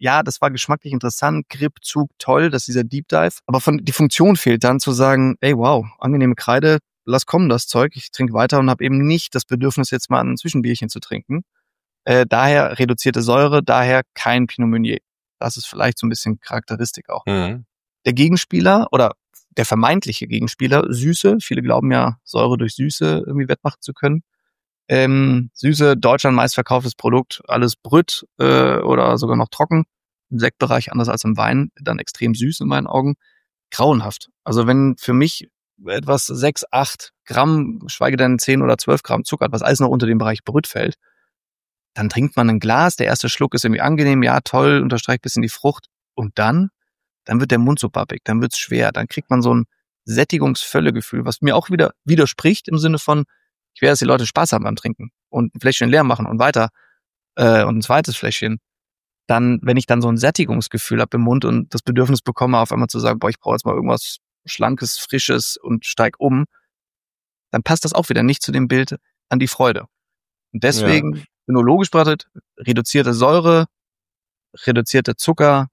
ja, das war geschmacklich interessant, Grip, Zug, toll, das ist dieser Deep Dive. Aber von die Funktion fehlt dann zu sagen, ey, wow, angenehme Kreide, lass kommen das Zeug, ich trinke weiter und habe eben nicht das Bedürfnis, jetzt mal ein Zwischenbierchen zu trinken. Äh, daher reduzierte Säure, daher kein Pinot Meunier. Das ist vielleicht so ein bisschen Charakteristik auch. Mhm. Der Gegenspieler oder der vermeintliche Gegenspieler, Süße. Viele glauben ja, Säure durch Süße irgendwie wettmachen zu können. Ähm, Süße, Deutschland meistverkauftes Produkt, alles Brüt äh, oder sogar noch trocken. Im Sektbereich anders als im Wein, dann extrem süß in meinen Augen. Grauenhaft. Also wenn für mich etwas sechs, acht Gramm, schweige denn zehn oder zwölf Gramm Zucker hat, was alles noch unter dem Bereich Brüt fällt, dann trinkt man ein Glas, der erste Schluck ist irgendwie angenehm, ja toll, unterstreicht ein bisschen die Frucht und dann, dann wird der Mund so pappig, dann wird's schwer, dann kriegt man so ein Sättigungsvöllegefühl, was mir auch wieder widerspricht im Sinne von, ich will, dass die Leute Spaß haben beim Trinken und ein Fläschchen leer machen und weiter äh, und ein zweites Fläschchen. Dann, wenn ich dann so ein Sättigungsgefühl habe im Mund und das Bedürfnis bekomme, auf einmal zu sagen, boah, ich brauche jetzt mal irgendwas Schlankes, Frisches und steig um, dann passt das auch wieder nicht zu dem Bild an die Freude. Und deswegen, ja. Önologisch betrachtet, reduzierte Säure, reduzierte Zucker,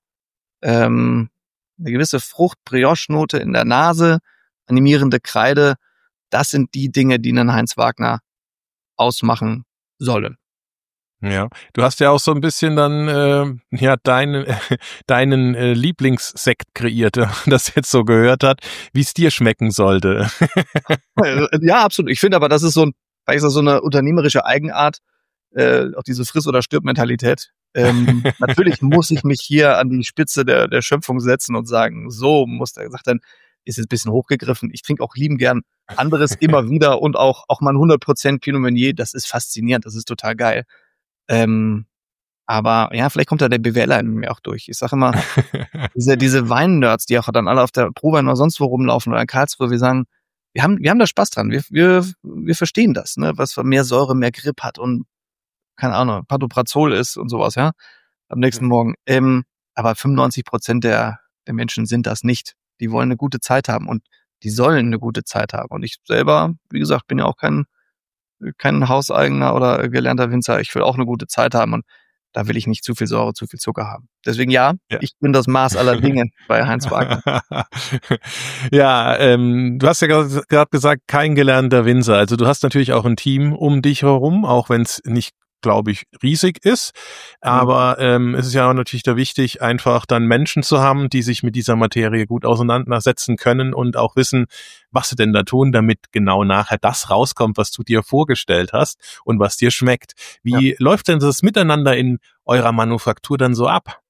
ähm, eine gewisse Frucht-Brioche-Note in der Nase, animierende Kreide, das sind die Dinge, die einen Heinz Wagner ausmachen sollen. Ja, du hast ja auch so ein bisschen dann äh, ja deinen äh, deinen äh, Lieblingssekt kreiert, wenn man das jetzt so gehört hat, wie es dir schmecken sollte. Ja, absolut. Ich finde aber, das ist so ein, vielleicht ist das so eine unternehmerische Eigenart, äh, auch diese Friss- oder Stirb-Mentalität. Ähm, natürlich muss ich mich hier an die Spitze der der Schöpfung setzen und sagen, so muss der gesagt, dann ist es ein bisschen hochgegriffen. Ich trinke auch lieben gern anderes immer wieder und auch auch mal ein hundert Prozent Pinot Meunier. Das ist faszinierend, das ist total geil. Ähm, aber ja, vielleicht kommt da der BWLer in mir auch durch. Ich sage immer, diese diese Wein-Nerds, die auch dann alle auf der Prowein oder sonst wo rumlaufen oder in Karlsruhe, wir sagen, wir haben wir haben da Spaß dran. Wir wir wir verstehen das, ne, was mehr Säure, mehr Grip hat und keine Ahnung, Pantoprazol ist und sowas, ja, am nächsten Morgen. Ähm, aber fünfundneunzig Prozent der der Menschen sind das nicht. Die wollen eine gute Zeit haben und die sollen eine gute Zeit haben. Und ich selber, wie gesagt, bin ja auch kein kein Hauseigener oder gelernter Winzer. Ich will auch eine gute Zeit haben und da will ich nicht zu viel Säure, zu viel Zucker haben. Deswegen ja, ja. Ich bin das Maß aller Dinge bei Heinz Wagner. Ja, ähm, du hast ja gerade gesagt, kein gelernter Winzer. Also du hast natürlich auch ein Team um dich herum, auch wenn es nicht, glaube ich, riesig ist. Aber ähm, es ist ja auch natürlich da wichtig, einfach dann Menschen zu haben, die sich mit dieser Materie gut auseinandersetzen können und auch wissen, was sie denn da tun, damit genau nachher das rauskommt, was du dir vorgestellt hast und was dir schmeckt. Wie ja. läuft denn das Miteinander in eurer Manufaktur dann so ab?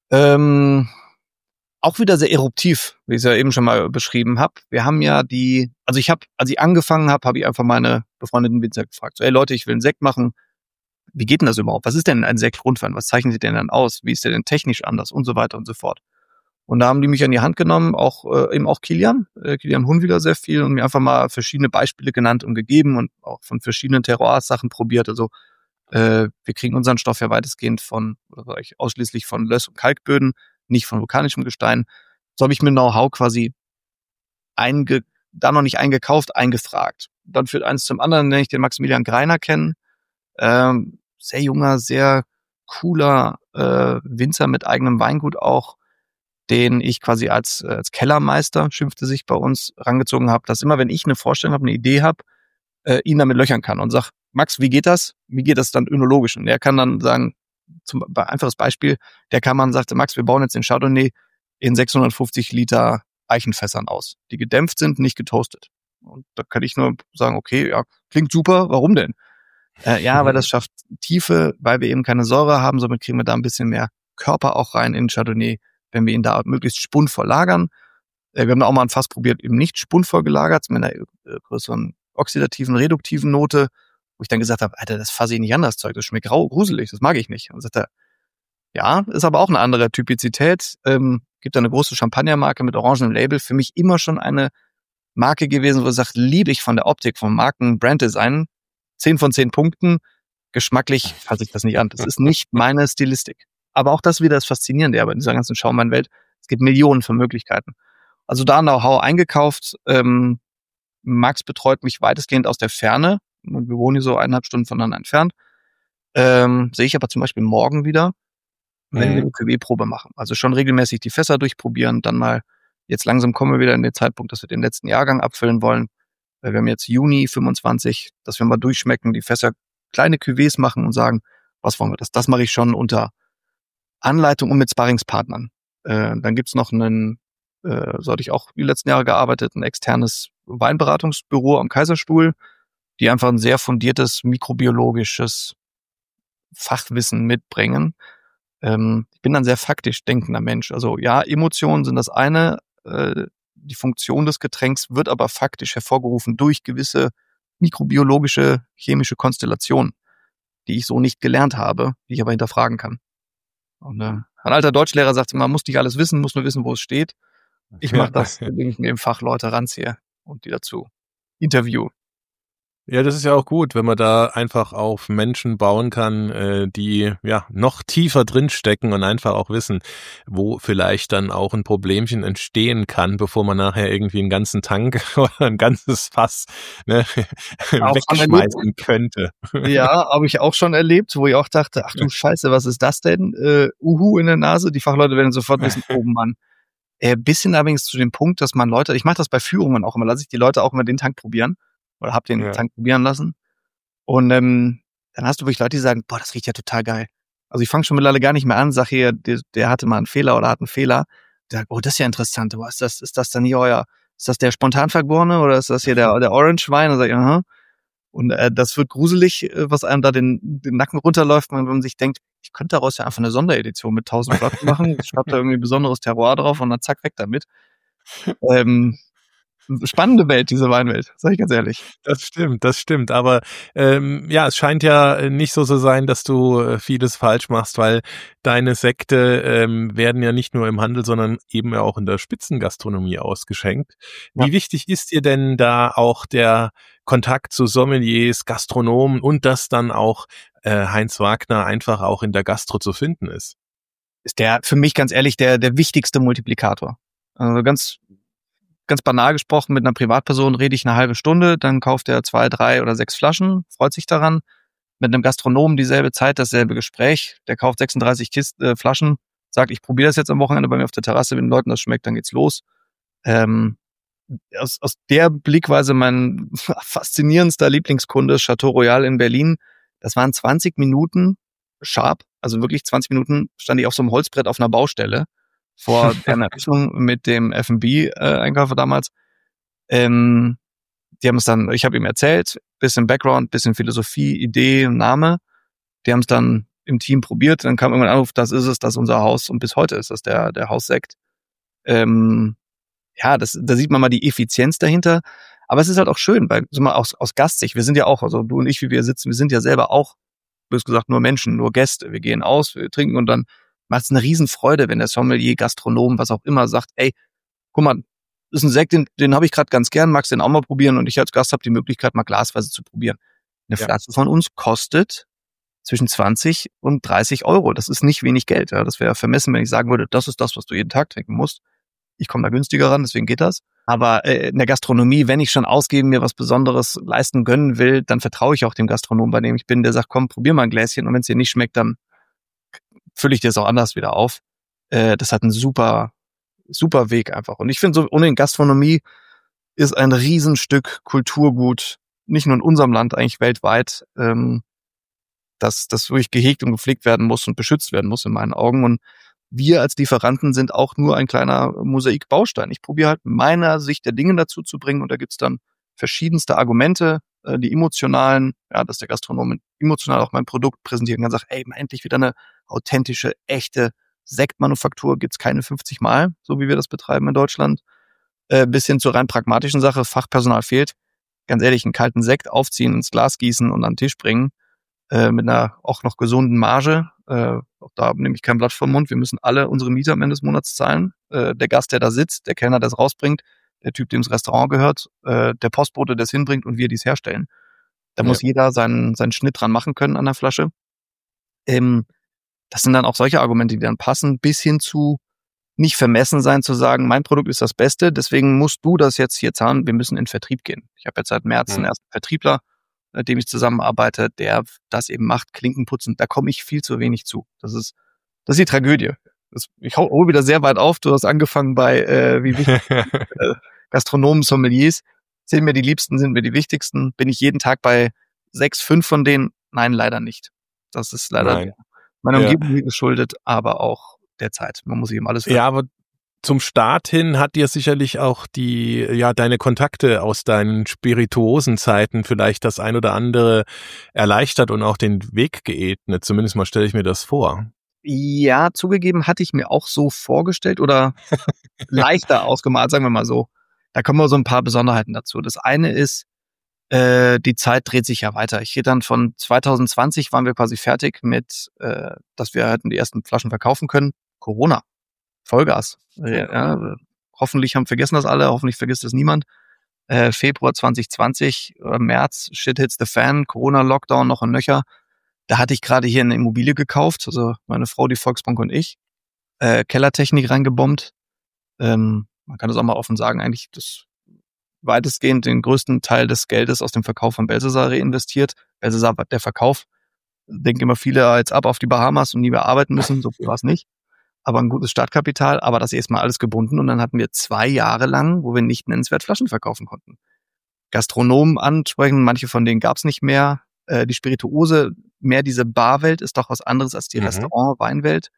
Ähm, auch wieder sehr eruptiv, wie ich es ja eben schon mal beschrieben habe. Wir haben ja die, also ich habe, als ich angefangen habe, habe ich einfach meine befreundeten Winzer gefragt, so, hey Leute, ich will einen Sekt machen. Wie geht denn das überhaupt? Was ist denn ein Sekt-Rundwein? Was zeichnet ihr denn dann aus? Wie ist der denn technisch anders? Und so weiter und so fort. Und da haben die mich an die Hand genommen, auch äh, eben auch Kilian, äh, Kilian Hunwiler sehr viel und mir einfach mal verschiedene Beispiele genannt und gegeben und auch von verschiedenen Terroirs Sachen probiert. Also äh, wir kriegen unseren Stoff ja weitestgehend von, oder ausschließlich von Löss- und Kalkböden, nicht von vulkanischem Gestein. So habe ich mir Know-how quasi einge, da noch nicht eingekauft, eingefragt. Dann führt eins zum anderen, lerne ich den Maximilian Greiner kennen. Ähm, sehr junger, sehr cooler äh, Winzer mit eigenem Weingut auch, den ich quasi als, als Kellermeister, schimpfte sich bei uns, rangezogen habe, dass immer, wenn ich eine Vorstellung habe, eine Idee habe, äh, ihn damit löchern kann und sag, Max, wie geht das? Wie geht das dann önologisch? Und der kann dann sagen, zum einfaches Beispiel, der Kammermann sagte, Max, wir bauen jetzt den Chardonnay in sechshundertfünfzig Liter Eichenfässern aus, die gedämpft sind, nicht getoastet. Und da kann ich nur sagen, okay, ja, klingt super, warum denn? Äh, ja, weil das schafft Tiefe, weil wir eben keine Säure haben, somit kriegen wir da ein bisschen mehr Körper auch rein in Chardonnay, wenn wir ihn da möglichst spundvoll lagern. Äh, wir haben da auch mal ein Fass probiert, eben nicht spundvoll gelagert, mit einer äh, größeren oxidativen, reduktiven Note, wo ich dann gesagt habe, Alter, das fasse ich nicht an, das Zeug, das schmeckt grau, gruselig, das mag ich nicht. Und sagt er, ja, ist aber auch eine andere Typizität, ähm, gibt da eine große Champagnermarke mit orangenem Label, für mich immer schon eine Marke gewesen, wo er sagt, liebe ich von der Optik, vom Marken-Brand-Design, zehn von zehn Punkten, geschmacklich fasse ich das nicht an. Das ist nicht meine Stilistik. Aber auch das wieder das Faszinierende aber in dieser ganzen Schaumweinwelt. Es gibt Millionen von Möglichkeiten. Also da Know-how eingekauft. Ähm, Max betreut mich weitestgehend aus der Ferne. Wir wohnen hier so eineinhalb Stunden voneinander entfernt. Ähm, sehe ich aber zum Beispiel morgen wieder. wenn Mhm. wir eine Cuvée-Probe machen. Also schon regelmäßig die Fässer durchprobieren, dann mal, jetzt langsam kommen wir wieder in den Zeitpunkt, dass wir den letzten Jahrgang abfüllen wollen. Weil wir haben jetzt Juni fünfundzwanzig, dass wir mal durchschmecken, die Fässer kleine Cuvées machen und sagen, was wollen wir das? Das mache ich schon unter Anleitung und mit Sparringspartnern. Äh, dann gibt's noch einen, äh, so hatte ich auch die letzten Jahre gearbeitet, ein externes Weinberatungsbüro am Kaiserstuhl, die einfach ein sehr fundiertes mikrobiologisches Fachwissen mitbringen. Ähm, ich bin ein sehr faktisch denkender Mensch. Also ja, Emotionen sind das eine, äh, die Funktion des Getränks wird aber faktisch hervorgerufen durch gewisse mikrobiologische, chemische Konstellationen, die ich so nicht gelernt habe, die ich aber hinterfragen kann. Und äh, ein alter Deutschlehrer sagte, man muss nicht alles wissen, muss nur wissen, wo es steht. Ich mache das, indem ich mir im Fach Leute ranziehe und die dazu interview. Ja, das ist ja auch gut, wenn man da einfach auf Menschen bauen kann, äh, die ja noch tiefer drinstecken und einfach auch wissen, wo vielleicht dann auch ein Problemchen entstehen kann, bevor man nachher irgendwie einen ganzen Tank oder ein ganzes Fass ne, wegschmeißen könnte. Ja, habe ich auch schon erlebt, wo ich auch dachte, ach du Scheiße, was ist das denn? Äh, Uhu in der Nase, die Fachleute werden sofort wissen, oh Mann. Äh, bisschen allerdings zu dem Punkt, dass man Leute, ich mache das bei Führungen auch immer, lasse ich die Leute auch immer den Tank probieren. Oder hab den ja. Tank probieren lassen. Und ähm, dann hast du wirklich Leute, die sagen, boah, das riecht ja total geil. Also ich fange schon mittlerweile gar nicht mehr an, sag hier, der, der hatte mal einen Fehler oder hat einen Fehler. Die sagen, oh, das ist ja interessant. Boah, ist das, ist das dann hier euer, ist das der spontan vergorene oder ist das hier der, der Orange Wein? Und, sag ich, aha. Und äh, das wird gruselig, was einem da den, den Nacken runterläuft, wenn man sich denkt, ich könnte daraus ja einfach eine Sonderedition mit tausend Flaschen machen. Ich schreibe da irgendwie ein besonderes Terroir drauf und dann zack, weg damit. Ähm, Spannende Welt, diese Weinwelt, sag ich ganz ehrlich. Das stimmt, das stimmt. Aber ähm, ja, es scheint ja nicht so zu sein, dass du äh, vieles falsch machst, weil deine Sekte ähm, werden ja nicht nur im Handel, sondern eben auch in der Spitzengastronomie ausgeschenkt. Ja. Wie wichtig ist dir denn da auch der Kontakt zu Sommeliers, Gastronomen und dass dann auch äh, Heinz Wagner einfach auch in der Gastro zu finden ist? Ist der für mich ganz ehrlich der der wichtigste Multiplikator. Also ganz Ganz banal gesprochen, mit einer Privatperson rede ich eine halbe Stunde, dann kauft er zwei, drei oder sechs Flaschen, freut sich daran. Mit einem Gastronomen dieselbe Zeit, dasselbe Gespräch. Der kauft sechsunddreißig Kisten, äh, Flaschen, sagt, ich probiere das jetzt am Wochenende bei mir auf der Terrasse, wenn den Leuten das schmeckt, dann geht's los. Ähm, aus, aus der Blickweise mein faszinierendster Lieblingskunde, Chateau Royal in Berlin. Das waren zwanzig Minuten sharp, also wirklich zwanzig Minuten stand ich auf so einem Holzbrett auf einer Baustelle vor der Eröffnung mit dem F und B-Einkäufer damals. Ähm, die haben es dann, ich habe ihm erzählt, bisschen Background, bisschen Philosophie, Idee, Name. Die haben es dann im Team probiert, dann kam irgendwann ein Anruf, das ist es, das ist unser Haus und bis heute ist das der der Haussekt. Ähm, ja, das, da sieht man mal die Effizienz dahinter. Aber es ist halt auch schön, weil so mal aus, aus Gastsicht, wir sind ja auch, also du und ich, wie wir sitzen, wir sind ja selber auch, bös gesagt, nur Menschen, nur Gäste. Wir gehen aus, wir trinken und dann macht es eine Riesenfreude, wenn der Sommelier, Gastronom, was auch immer sagt, ey, guck mal, das ist ein Sekt, den, den habe ich gerade ganz gern, magst den auch mal probieren und ich als Gast habe die Möglichkeit, mal glasweise zu probieren. Eine ja. Flasche von uns kostet zwischen zwanzig und dreißig Euro. Das ist nicht wenig Geld. Ja. Das wäre vermessen, wenn ich sagen würde, das ist das, was du jeden Tag trinken musst. Ich komme da günstiger ran, deswegen geht das. Aber äh, in der Gastronomie, wenn ich schon ausgeben, mir was Besonderes leisten gönnen will, dann vertraue ich auch dem Gastronom, bei dem ich bin, der sagt, komm, probier mal ein Gläschen und wenn es dir nicht schmeckt, dann fülle ich dir es auch anders wieder auf. Äh, das hat einen super, super Weg einfach. Und ich finde, so ohne Gastronomie ist ein Riesenstück Kulturgut, nicht nur in unserem Land, eigentlich weltweit, ähm, das, das wirklich gehegt und gepflegt werden muss und beschützt werden muss in meinen Augen. Und wir als Lieferanten sind auch nur ein kleiner Mosaikbaustein. Ich probiere halt meiner Sicht der Dinge dazu zu bringen und da gibt's dann verschiedenste Argumente, äh, die emotionalen, ja, dass der Gastronom emotional auch mein Produkt präsentieren kann, sagt, ey, endlich wieder eine authentische, echte Sektmanufaktur, gibt's keine fünfzig Mal, so wie wir das betreiben in Deutschland. Äh, bis hin zur rein pragmatischen Sache, Fachpersonal fehlt. Ganz ehrlich, einen kalten Sekt aufziehen, ins Glas gießen und an den Tisch bringen, äh, mit einer auch noch gesunden Marge. Äh, auch da nehme ich kein Blatt vom Mund. Wir müssen alle unsere Miete am Ende des Monats zahlen. Äh, der Gast, der da sitzt, der Kellner, der es rausbringt, der Typ, dem das Restaurant gehört, äh, der Postbote, der es hinbringt und wir, die es herstellen. Da ja. muss jeder seinen, seinen Schnitt dran machen können an der Flasche. Ähm, das sind dann auch solche Argumente, die dann passen, bis hin zu nicht vermessen sein, zu sagen, mein Produkt ist das Beste, deswegen musst du das jetzt hier zahlen, wir müssen in Vertrieb gehen. Ich habe jetzt seit März mhm. einen ersten Vertriebler, mit dem ich zusammenarbeite, der das eben macht, Klinken putzen, da komme ich viel zu wenig zu. Das ist Das ist die Tragödie. Das, ich hau hol wieder sehr weit auf. Du hast angefangen bei, äh, wie wichtig äh, Gastronomen, Sommeliers. Sind mir die Liebsten, sind mir die wichtigsten. Bin ich jeden Tag bei sechs, fünf von denen? Nein, leider nicht. Das ist leider Nein. meiner Ja. Umgebung geschuldet, aber auch der Zeit. Man muss sich um alles Ja, aber zum Start hin hat dir sicherlich auch die, ja, deine Kontakte aus deinen Spirituosenzeiten vielleicht das ein oder andere erleichtert und auch den Weg geebnet. Zumindest mal stelle ich mir das vor. Ja, zugegeben hatte ich mir auch so vorgestellt oder leichter ausgemalt, sagen wir mal so. Da kommen wir so ein paar Besonderheiten dazu. Das eine ist, äh, die Zeit dreht sich ja weiter. Ich gehe dann von zwanzig zwanzig waren wir quasi fertig mit, äh, dass wir hätten die ersten Flaschen verkaufen können. Corona. Vollgas. Ja, ja, hoffentlich haben vergessen das alle, hoffentlich vergisst das niemand. Äh, Februar zwanzig zwanzig, äh, März, shit hits the fan, Corona-Lockdown noch und nöcher. Da hatte ich gerade hier eine Immobilie gekauft, also meine Frau, die Volksbank und ich. Äh, Kellertechnik reingebombt. Ähm, man kann das auch mal offen sagen, eigentlich das weitestgehend den größten Teil des Geldes aus dem Verkauf von Belsassar reinvestiert. Belsassar, der Verkauf, denken immer viele jetzt ab auf die Bahamas und nie mehr arbeiten müssen, so viel war es nicht. Aber ein gutes Startkapital, aber das erstmal alles gebunden und dann hatten wir zwei Jahre lang, wo wir nicht nennenswert Flaschen verkaufen konnten. Gastronomen ansprechen, manche von denen gab's nicht mehr. Äh, die Spirituose, mehr diese Barwelt ist doch was anderes als die Mhm. Restaurant-Weinwelt.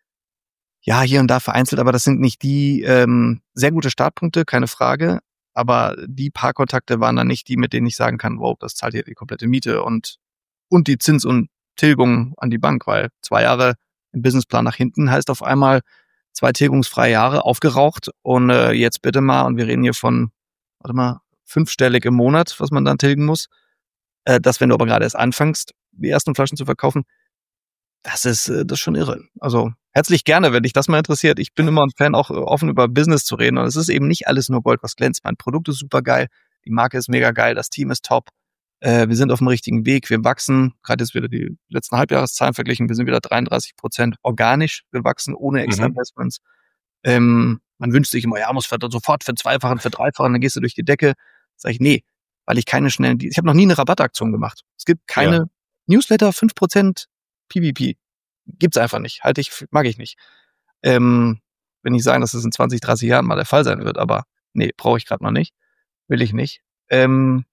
Ja, hier und da vereinzelt, aber das sind nicht die ähm, sehr gute Startpunkte, keine Frage. Aber die paar Kontakte waren dann nicht die, mit denen ich sagen kann, wow, das zahlt hier die komplette Miete und, und die Zins und Tilgung an die Bank, weil zwei Jahre im Businessplan nach hinten heißt auf einmal zwei tilgungsfreie Jahre aufgeraucht und äh, jetzt bitte mal, und wir reden hier von, warte mal, fünfstellig im Monat, was man dann tilgen muss, äh, dass wenn du aber gerade erst anfängst, die ersten Flaschen zu verkaufen, das ist äh, das ist schon irre. Also herzlich gerne, wenn dich das mal interessiert. Ich bin immer ein Fan, auch äh, offen über Business zu reden und es ist eben nicht alles nur Gold, was glänzt. Mein Produkt ist super geil, die Marke ist mega geil, das Team ist top. Äh, wir sind auf dem richtigen Weg, wir wachsen, gerade jetzt wieder die letzten Halbjahreszahlen verglichen, wir sind wieder dreiunddreißig Prozent organisch gewachsen, ohne extra Mhm. Investments. Ähm, man wünscht sich immer, ja, muss sofort verdreifachen, verdreifachen, dann gehst du durch die Decke. Sag ich, nee, weil ich keine schnellen, ich habe noch nie eine Rabattaktion gemacht. Es gibt keine Ja. Newsletter, fünf Prozent P V P. Gibt's einfach nicht, halte ich, mag ich nicht. Ähm, will nicht sagen, dass es in zwanzig, dreißig Jahren mal der Fall sein wird, aber nee, brauche ich gerade noch nicht, will ich nicht. Ähm,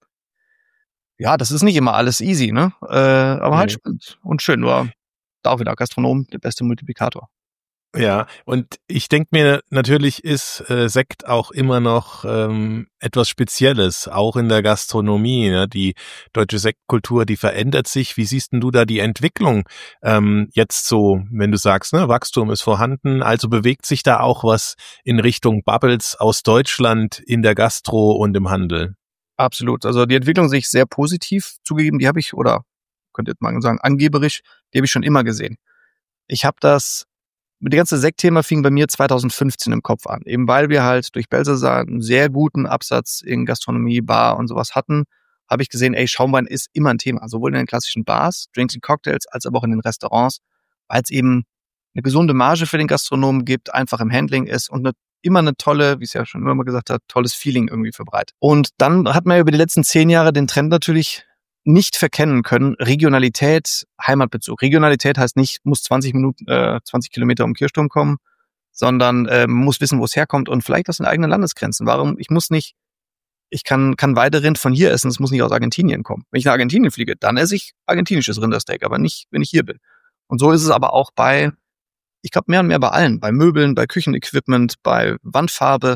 Ja, das ist nicht immer alles easy, ne? Äh, aber halt Nee. spannend und schön. Nur da auch wieder Gastronom, der beste Multiplikator. Ja, und ich denke mir, natürlich ist äh, Sekt auch immer noch ähm, etwas Spezielles, auch in der Gastronomie. Ne? Die deutsche Sektkultur, die verändert sich. Wie siehst denn du da die Entwicklung ähm, jetzt so, wenn du sagst, ne, Wachstum ist vorhanden, also bewegt sich da auch was in Richtung Bubbles aus Deutschland in der Gastro und im Handel? Absolut. Also die Entwicklung sehe ich sehr positiv zugegeben. Die habe ich, oder könnte jetzt mal sagen, angeberisch, die habe ich schon immer gesehen. Ich habe das, das ganze Sektthema fing bei mir zwanzig fünfzehn im Kopf an. Eben weil wir halt durch Belsassar einen sehr guten Absatz in Gastronomie, Bar und sowas hatten, habe ich gesehen, ey, Schaumwein ist immer ein Thema. Sowohl in den klassischen Bars, Drinks und Cocktails, als aber auch in den Restaurants, weil es eben eine gesunde Marge für den Gastronomen gibt, einfach im Handling ist und eine, immer eine tolle, wie es ja schon immer mal gesagt hat, tolles Feeling irgendwie verbreitet. Und dann hat man ja über die letzten zehn Jahre den Trend natürlich nicht verkennen können. Regionalität, Heimatbezug. Regionalität heißt nicht, muss zwanzig Minuten, äh, zwanzig Kilometer um den Kirchturm kommen, sondern äh, muss wissen, wo es herkommt und vielleicht aus den eigenen Landesgrenzen. Warum? Ich muss nicht, ich kann, kann Weiderind von hier essen, es muss nicht aus Argentinien kommen. Wenn ich nach Argentinien fliege, dann esse ich argentinisches Rindersteak, aber nicht, wenn ich hier bin. Und so ist es aber auch bei, ich glaube mehr und mehr bei allen, bei Möbeln, bei Küchenequipment, bei Wandfarbe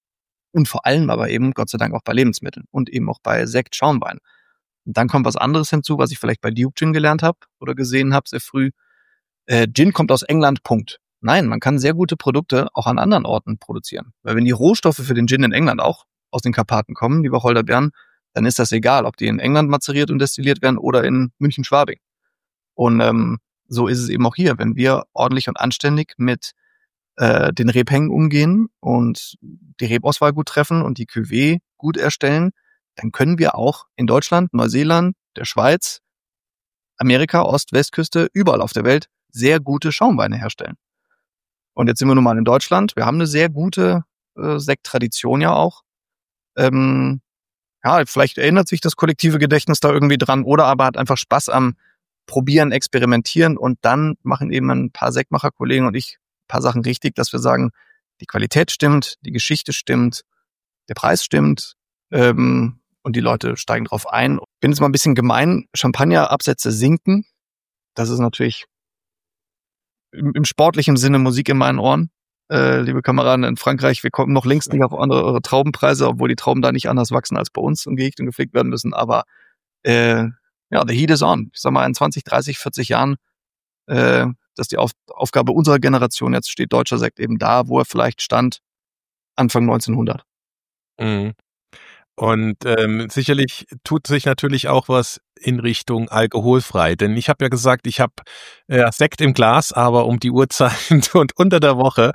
und vor allem aber eben, Gott sei Dank, auch bei Lebensmitteln und eben auch bei Sekt, Schaumwein. Und dann kommt was anderes hinzu, was ich vielleicht bei Duke Gin gelernt habe oder gesehen habe sehr früh. Äh, Gin kommt aus England, Punkt. Nein, man kann sehr gute Produkte auch an anderen Orten produzieren. Weil wenn die Rohstoffe für den Gin in England auch aus den Karpaten kommen, die Wacholderbeeren, dann ist das egal, ob die in England mazeriert und destilliert werden oder in München-Schwabing. Und ähm, so ist es eben auch hier. Wenn wir ordentlich und anständig mit äh, den Rebhängen umgehen und die Rebauswahl gut treffen und die Cuvée gut erstellen, dann können wir auch in Deutschland, Neuseeland, der Schweiz, Amerika, Ost-, Westküste, überall auf der Welt sehr gute Schaumweine herstellen. Und jetzt sind wir nun mal in Deutschland. Wir haben eine sehr gute äh, Sekttradition ja auch. Ähm, ja, vielleicht erinnert sich das kollektive Gedächtnis da irgendwie dran oder aber hat einfach Spaß am probieren, experimentieren und dann machen eben ein paar Sektmacher-Kollegen und ich ein paar Sachen richtig, dass wir sagen, die Qualität stimmt, die Geschichte stimmt, der Preis stimmt ähm, und die Leute steigen drauf ein. Bin jetzt mal ein bisschen gemein, Champagnerabsätze sinken. Das ist natürlich im, im sportlichen Sinne Musik in meinen Ohren. Äh, liebe Kameraden in Frankreich, wir kommen noch längst nicht auf andere eure Traubenpreise, obwohl die Trauben da nicht anders wachsen als bei uns und gehegt und gepflegt werden müssen. Aber äh, ja, the heat is on. Ich sag mal, in zwanzig, dreißig, vierzig Jahren, äh, das ist die Auf- Aufgabe unserer Generation. Jetzt steht deutscher Sekt eben da, wo er vielleicht stand Anfang neunzehnhundert. Mhm. Und ähm, sicherlich tut sich natürlich auch was in Richtung alkoholfrei. Denn ich habe ja gesagt, ich habe äh, Sekt im Glas, aber um die Uhrzeit und unter der Woche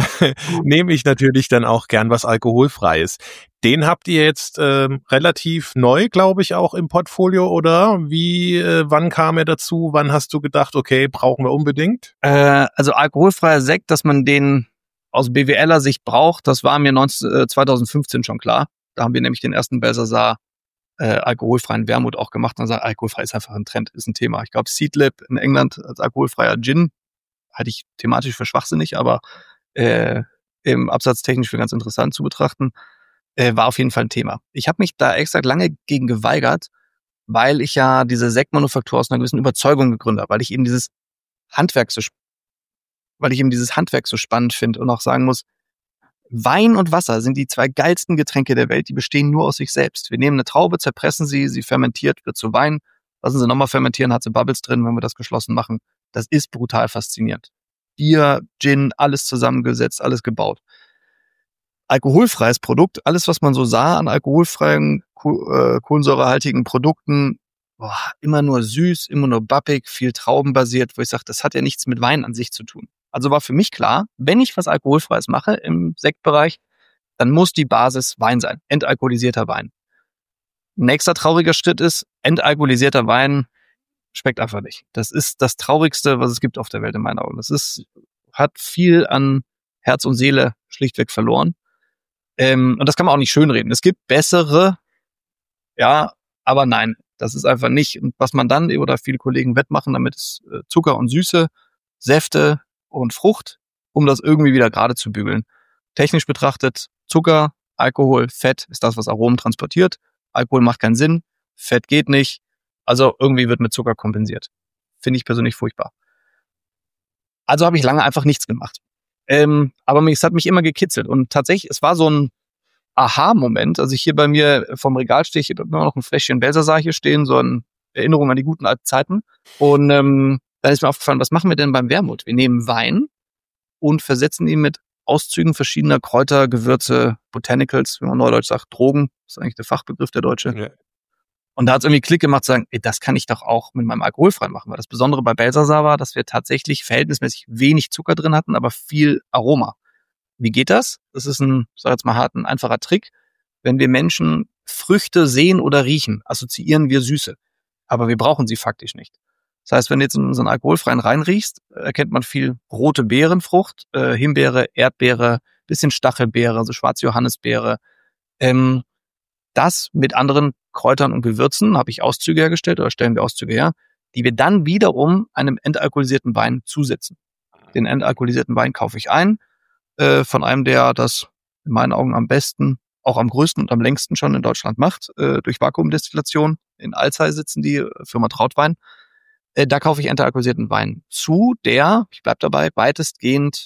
nehme ich natürlich dann auch gern was Alkoholfreies. Den habt ihr jetzt ähm, relativ neu, glaube ich, auch im Portfolio, oder? Wie, äh, wann kam er dazu? Wann hast du gedacht, okay, brauchen wir unbedingt? Äh, also alkoholfreier Sekt, dass man den aus B W L-er Sicht braucht, das war mir neunzehn, äh, zweitausendfünfzehn schon klar. Da haben wir nämlich den ersten Belsazar äh, alkoholfreien Wermut auch gemacht und gesagt, alkoholfrei ist einfach ein Trend, ist ein Thema. Ich glaube, Seedlip in England als alkoholfreier Gin halte ich thematisch für schwachsinnig, aber äh, im Absatz technisch für ganz interessant zu betrachten, äh, war auf jeden Fall ein Thema. Ich habe mich da extra lange gegen geweigert, weil ich ja diese Sektmanufaktur aus einer gewissen Überzeugung gegründet habe, weil ich eben dieses Handwerk so, weil ich eben dieses Handwerk so spannend finde und auch sagen muss, Wein und Wasser sind die zwei geilsten Getränke der Welt, die bestehen nur aus sich selbst. Wir nehmen eine Traube, zerpressen sie, sie fermentiert, wird zu Wein, lassen sie nochmal fermentieren, hat sie Bubbles drin, wenn wir das geschlossen machen. Das ist brutal faszinierend. Bier, Gin, alles zusammengesetzt, alles gebaut. Alkoholfreies Produkt, alles, was man so sah an alkoholfreien, kohlensäurehaltigen Produkten, boah, immer nur süß, immer nur bappig, viel traubenbasiert, wo ich sage, das hat ja nichts mit Wein an sich zu tun. Also war für mich klar, wenn ich was Alkoholfreies mache im Sektbereich, dann muss die Basis Wein sein, entalkoholisierter Wein. Nächster trauriger Schritt ist, entalkoholisierter Wein schmeckt einfach nicht. Das ist das Traurigste, was es gibt auf der Welt in meinen Augen. Das ist, hat viel an Herz und Seele schlichtweg verloren. Ähm, und das kann man auch nicht schönreden. Es gibt bessere, ja, aber nein, das ist einfach nicht. Und was man dann, oder viele Kollegen wettmachen, damit ist äh, Zucker und Süße, Säfte und Frucht, um das irgendwie wieder gerade zu bügeln. Technisch betrachtet, Zucker, Alkohol, Fett ist das, was Aromen transportiert. Alkohol macht keinen Sinn, Fett geht nicht. Also irgendwie wird mit Zucker kompensiert. Finde ich persönlich furchtbar. Also habe ich lange einfach nichts gemacht. Ähm, aber es hat mich immer gekitzelt. Und tatsächlich, es war so ein Aha-Moment. Also ich hier bei mir vom Regal stehe, ich habe immer noch ein Fläschchen Belsazar hier stehen, so eine Erinnerung an die guten alten Zeiten. Und ähm, dann ist mir aufgefallen, was machen wir denn beim Wermut? Wir nehmen Wein und versetzen ihn mit Auszügen verschiedener Kräuter, Gewürze, Botanicals, wie man neudeutsch sagt, Drogen. Das ist eigentlich der Fachbegriff der Deutsche. Ja. Und da hat es irgendwie Klick gemacht, zu sagen, ey, das kann ich doch auch mit meinem Alkoholfrei machen. Weil das Besondere bei Belsazar war, dass wir tatsächlich verhältnismäßig wenig Zucker drin hatten, aber viel Aroma. Wie geht das? Das ist ein, ich sag jetzt mal hart, ein einfacher Trick. Wenn wir Menschen Früchte sehen oder riechen, assoziieren wir Süße. Aber wir brauchen sie faktisch nicht. Das heißt, wenn du jetzt in unseren alkoholfreien reinriechst, erkennt man viel rote Beerenfrucht, äh, Himbeere, Erdbeere, bisschen Stachelbeere, also schwarze Johannisbeere. Ähm, das mit anderen Kräutern und Gewürzen habe ich Auszüge hergestellt oder stellen wir Auszüge her, die wir dann wiederum einem entalkoholisierten Wein zusetzen. Den entalkoholisierten Wein kaufe ich ein, äh, von einem, der das in meinen Augen am besten, auch am größten und am längsten schon in Deutschland macht, äh, durch Vakuumdestillation. In Alzey sitzen die, Firma Trautwein. Äh, da kaufe ich entalkoholisierten Wein zu, der, ich bleib dabei, weitestgehend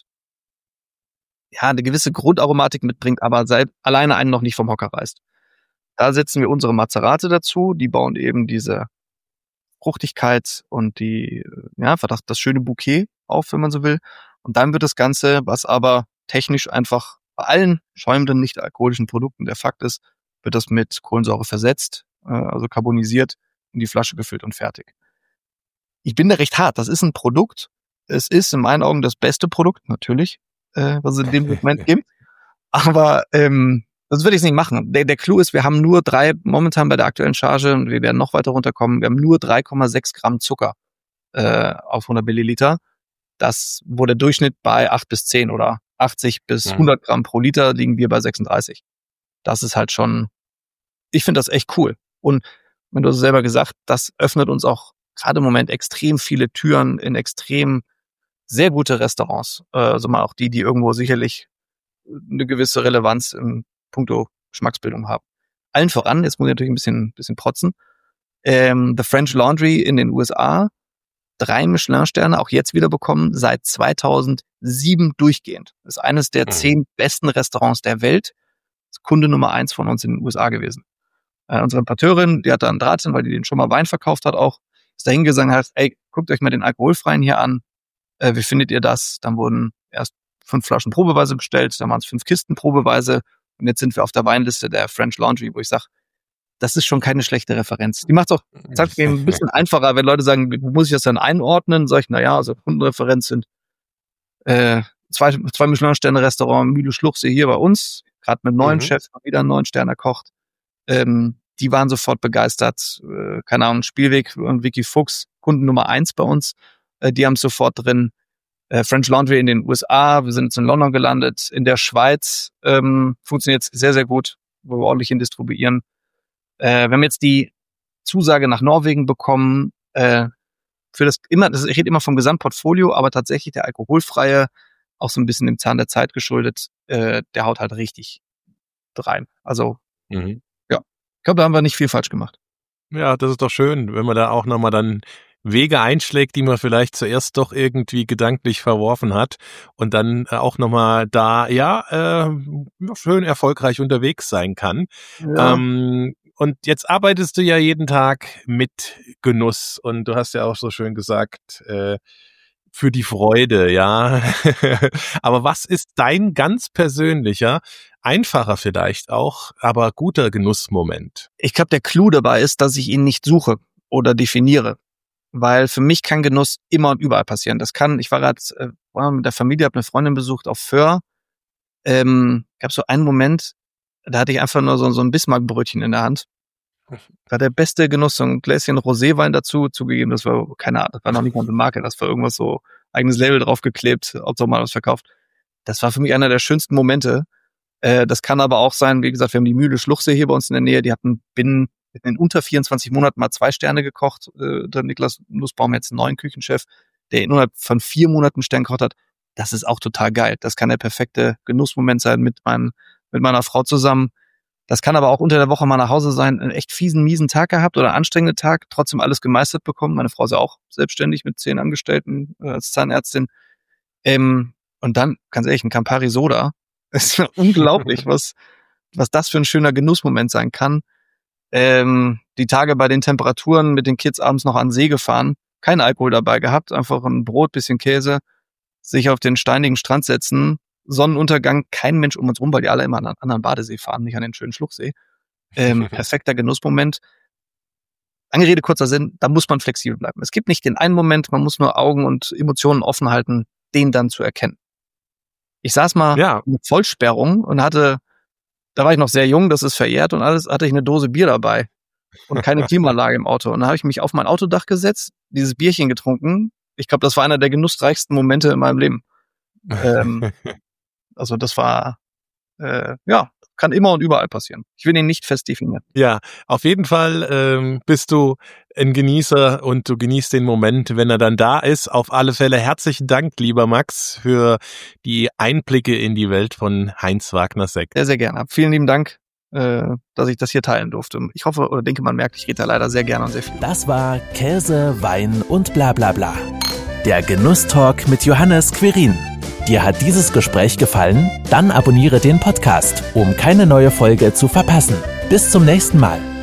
ja eine gewisse Grundaromatik mitbringt, aber seit, alleine einen noch nicht vom Hocker reißt. Da setzen wir unsere Mazerate dazu, die bauen eben diese Fruchtigkeit und die, ja, einfach das, das schöne Bouquet auf, wenn man so will. Und dann wird das Ganze, was aber technisch einfach bei allen schäumenden, nicht alkoholischen Produkten der Fakt ist, wird das mit Kohlensäure versetzt, äh, also carbonisiert, in die Flasche gefüllt und fertig. Ich bin da recht hart. Das ist ein Produkt. Es ist in meinen Augen das beste Produkt, natürlich, äh, was es in dem Moment gibt. Aber ähm, das würde ich nicht machen. Der, der Clou ist, wir haben nur drei, momentan bei der aktuellen Charge, und wir werden noch weiter runterkommen, wir haben nur drei Komma sechs Gramm Zucker äh, auf hundert Milliliter. Das, wo der Durchschnitt bei acht bis zehn oder achtzig bis hundert Gramm pro Liter, liegen wir bei sechsunddreißig. Das ist halt schon, ich finde das echt cool. Und wenn du es selber gesagt, das öffnet uns auch gerade im Moment extrem viele Türen in extrem sehr gute Restaurants. Also mal auch die, die irgendwo sicherlich eine gewisse Relevanz im Punkto Geschmacksbildung haben. Allen voran, jetzt muss ich natürlich ein bisschen, bisschen protzen, ähm, The French Laundry in den U S A, drei Michelin-Sterne, auch jetzt wieder bekommen, seit zweitausendsieben durchgehend. Das ist eines der mhm. zehn besten Restaurants der Welt. Das ist Kunde Nummer eins von uns in den U S A gewesen. Äh, unsere Importeurin, die hat da einen Draht hin, weil die den schon mal Wein verkauft hat auch, ist dahin gesagt, hat, ey, guckt euch mal den alkoholfreien hier an. Äh, wie findet ihr das? Dann wurden erst fünf Flaschen probeweise bestellt, dann waren es fünf Kisten probeweise und jetzt sind wir auf der Weinliste der French Laundry, wo ich sage, das ist schon keine schlechte Referenz. Die macht es auch, sagt mir ein bisschen einfacher, wenn Leute sagen, wo muss ich das dann einordnen? Sag ich, naja, also Kundenreferenz sind äh, zwei, zwei Michelin-Sterne-Restaurant, Mühle Schluchsee hier bei uns, gerade mit neuen mhm. Chefs, wieder einen neuen Stern erkocht. Ähm, die waren sofort begeistert. Äh, keine Ahnung, Spielweg und Vicky Fuchs, Kunden Nummer eins bei uns, äh, die haben es sofort drin. Äh, French Laundry in den U S A, wir sind jetzt in London gelandet, in der Schweiz ähm, funktioniert es sehr, sehr gut, wo wir ordentlich hin distribuieren. Äh, wir haben jetzt die Zusage nach Norwegen bekommen, äh, für das immer, das, ich rede immer vom Gesamtportfolio, aber tatsächlich der alkoholfreie, auch so ein bisschen dem Zahn der Zeit geschuldet, äh, der haut halt richtig rein. Also, mhm. ja, ich glaube, da haben wir nicht viel falsch gemacht. Ja, das ist doch schön, wenn man da auch nochmal dann Wege einschlägt, die man vielleicht zuerst doch irgendwie gedanklich verworfen hat und dann auch nochmal da, ja, äh, schön erfolgreich unterwegs sein kann. Ja. Ähm, und jetzt arbeitest du ja jeden Tag mit Genuss und du hast ja auch so schön gesagt, äh, für die Freude, ja. Aber was ist dein ganz persönlicher, einfacher vielleicht auch, aber guter Genussmoment? Ich glaube, der Clou dabei ist, dass ich ihn nicht suche oder definiere. Weil für mich kann Genuss immer und überall passieren. Das kann, ich war gerade äh, mit der Familie, habe eine Freundin besucht auf Föhr. Ähm, gab so einen Moment, da hatte ich einfach nur so, so ein Bismarckbrötchen in der Hand. War der beste Genuss, so ein Gläschen Roséwein dazu, zugegeben, das war, keine Ahnung, das war noch nicht mal eine Marke, das war irgendwas so, eigenes Label draufgeklebt, ob so mal was verkauft. Das war für mich einer der schönsten Momente. Äh, das kann aber auch sein, wie gesagt, wir haben die Mühle Schluchsee hier bei uns in der Nähe, die hatten binnen in unter vierundzwanzig Monaten mal zwei Sterne gekocht. Äh, der Niklas Nussbaum, jetzt einen neuen Küchenchef, der innerhalb von vier Monaten einen Stern gekocht hat. Das ist auch total geil. Das kann der perfekte Genussmoment sein mit, mein, mit meiner Frau zusammen. Das kann aber auch unter der Woche mal nach Hause sein, einen echt fiesen, miesen Tag gehabt oder einen anstrengenden Tag, trotzdem alles gemeistert bekommen. Meine Frau ist ja auch selbstständig mit zehn Angestellten äh, als Zahnärztin. Ähm, und dann, ganz ehrlich, ein Campari Soda. Es ist unglaublich, was, was das für ein schöner Genussmoment sein kann. Ähm, die Tage bei den Temperaturen mit den Kids abends noch an den See gefahren, kein Alkohol dabei gehabt, einfach ein Brot, bisschen Käse, sich auf den steinigen Strand setzen, Sonnenuntergang, kein Mensch um uns rum, weil die alle immer an einen anderen Badesee fahren, nicht an den schönen Schluchsee. Ähm, perfekter Genussmoment. Lange Rede, kurzer Sinn, da muss man flexibel bleiben. Es gibt nicht den einen Moment, man muss nur Augen und Emotionen offen halten, den dann zu erkennen. Ich saß mal ja. mit Vollsperrung und hatte, da war ich noch sehr jung, das ist verjährt und alles, hatte ich eine Dose Bier dabei und keine Klimaanlage im Auto. Und dann habe ich mich auf mein Autodach gesetzt, dieses Bierchen getrunken. Ich glaube, das war einer der genussreichsten Momente in meinem Leben. ähm, also das war, äh, ja, kann immer und überall passieren. Ich will ihn nicht fest definieren. Ja, auf jeden Fall ähm, bist du ein Genießer und du genießt den Moment, wenn er dann da ist. Auf alle Fälle herzlichen Dank, lieber Max, für die Einblicke in die Welt von Heinz Wagner Sekt. Sehr, sehr gerne. Vielen lieben Dank, äh, dass ich das hier teilen durfte. Ich hoffe oder denke, man merkt, ich rede da leider sehr gerne und sehr viel. Das war Käse, Wein und bla bla bla. Der Genusstalk mit Johannes Quirin. Dir hat dieses Gespräch gefallen? Dann abonniere den Podcast, um keine neue Folge zu verpassen. Bis zum nächsten Mal.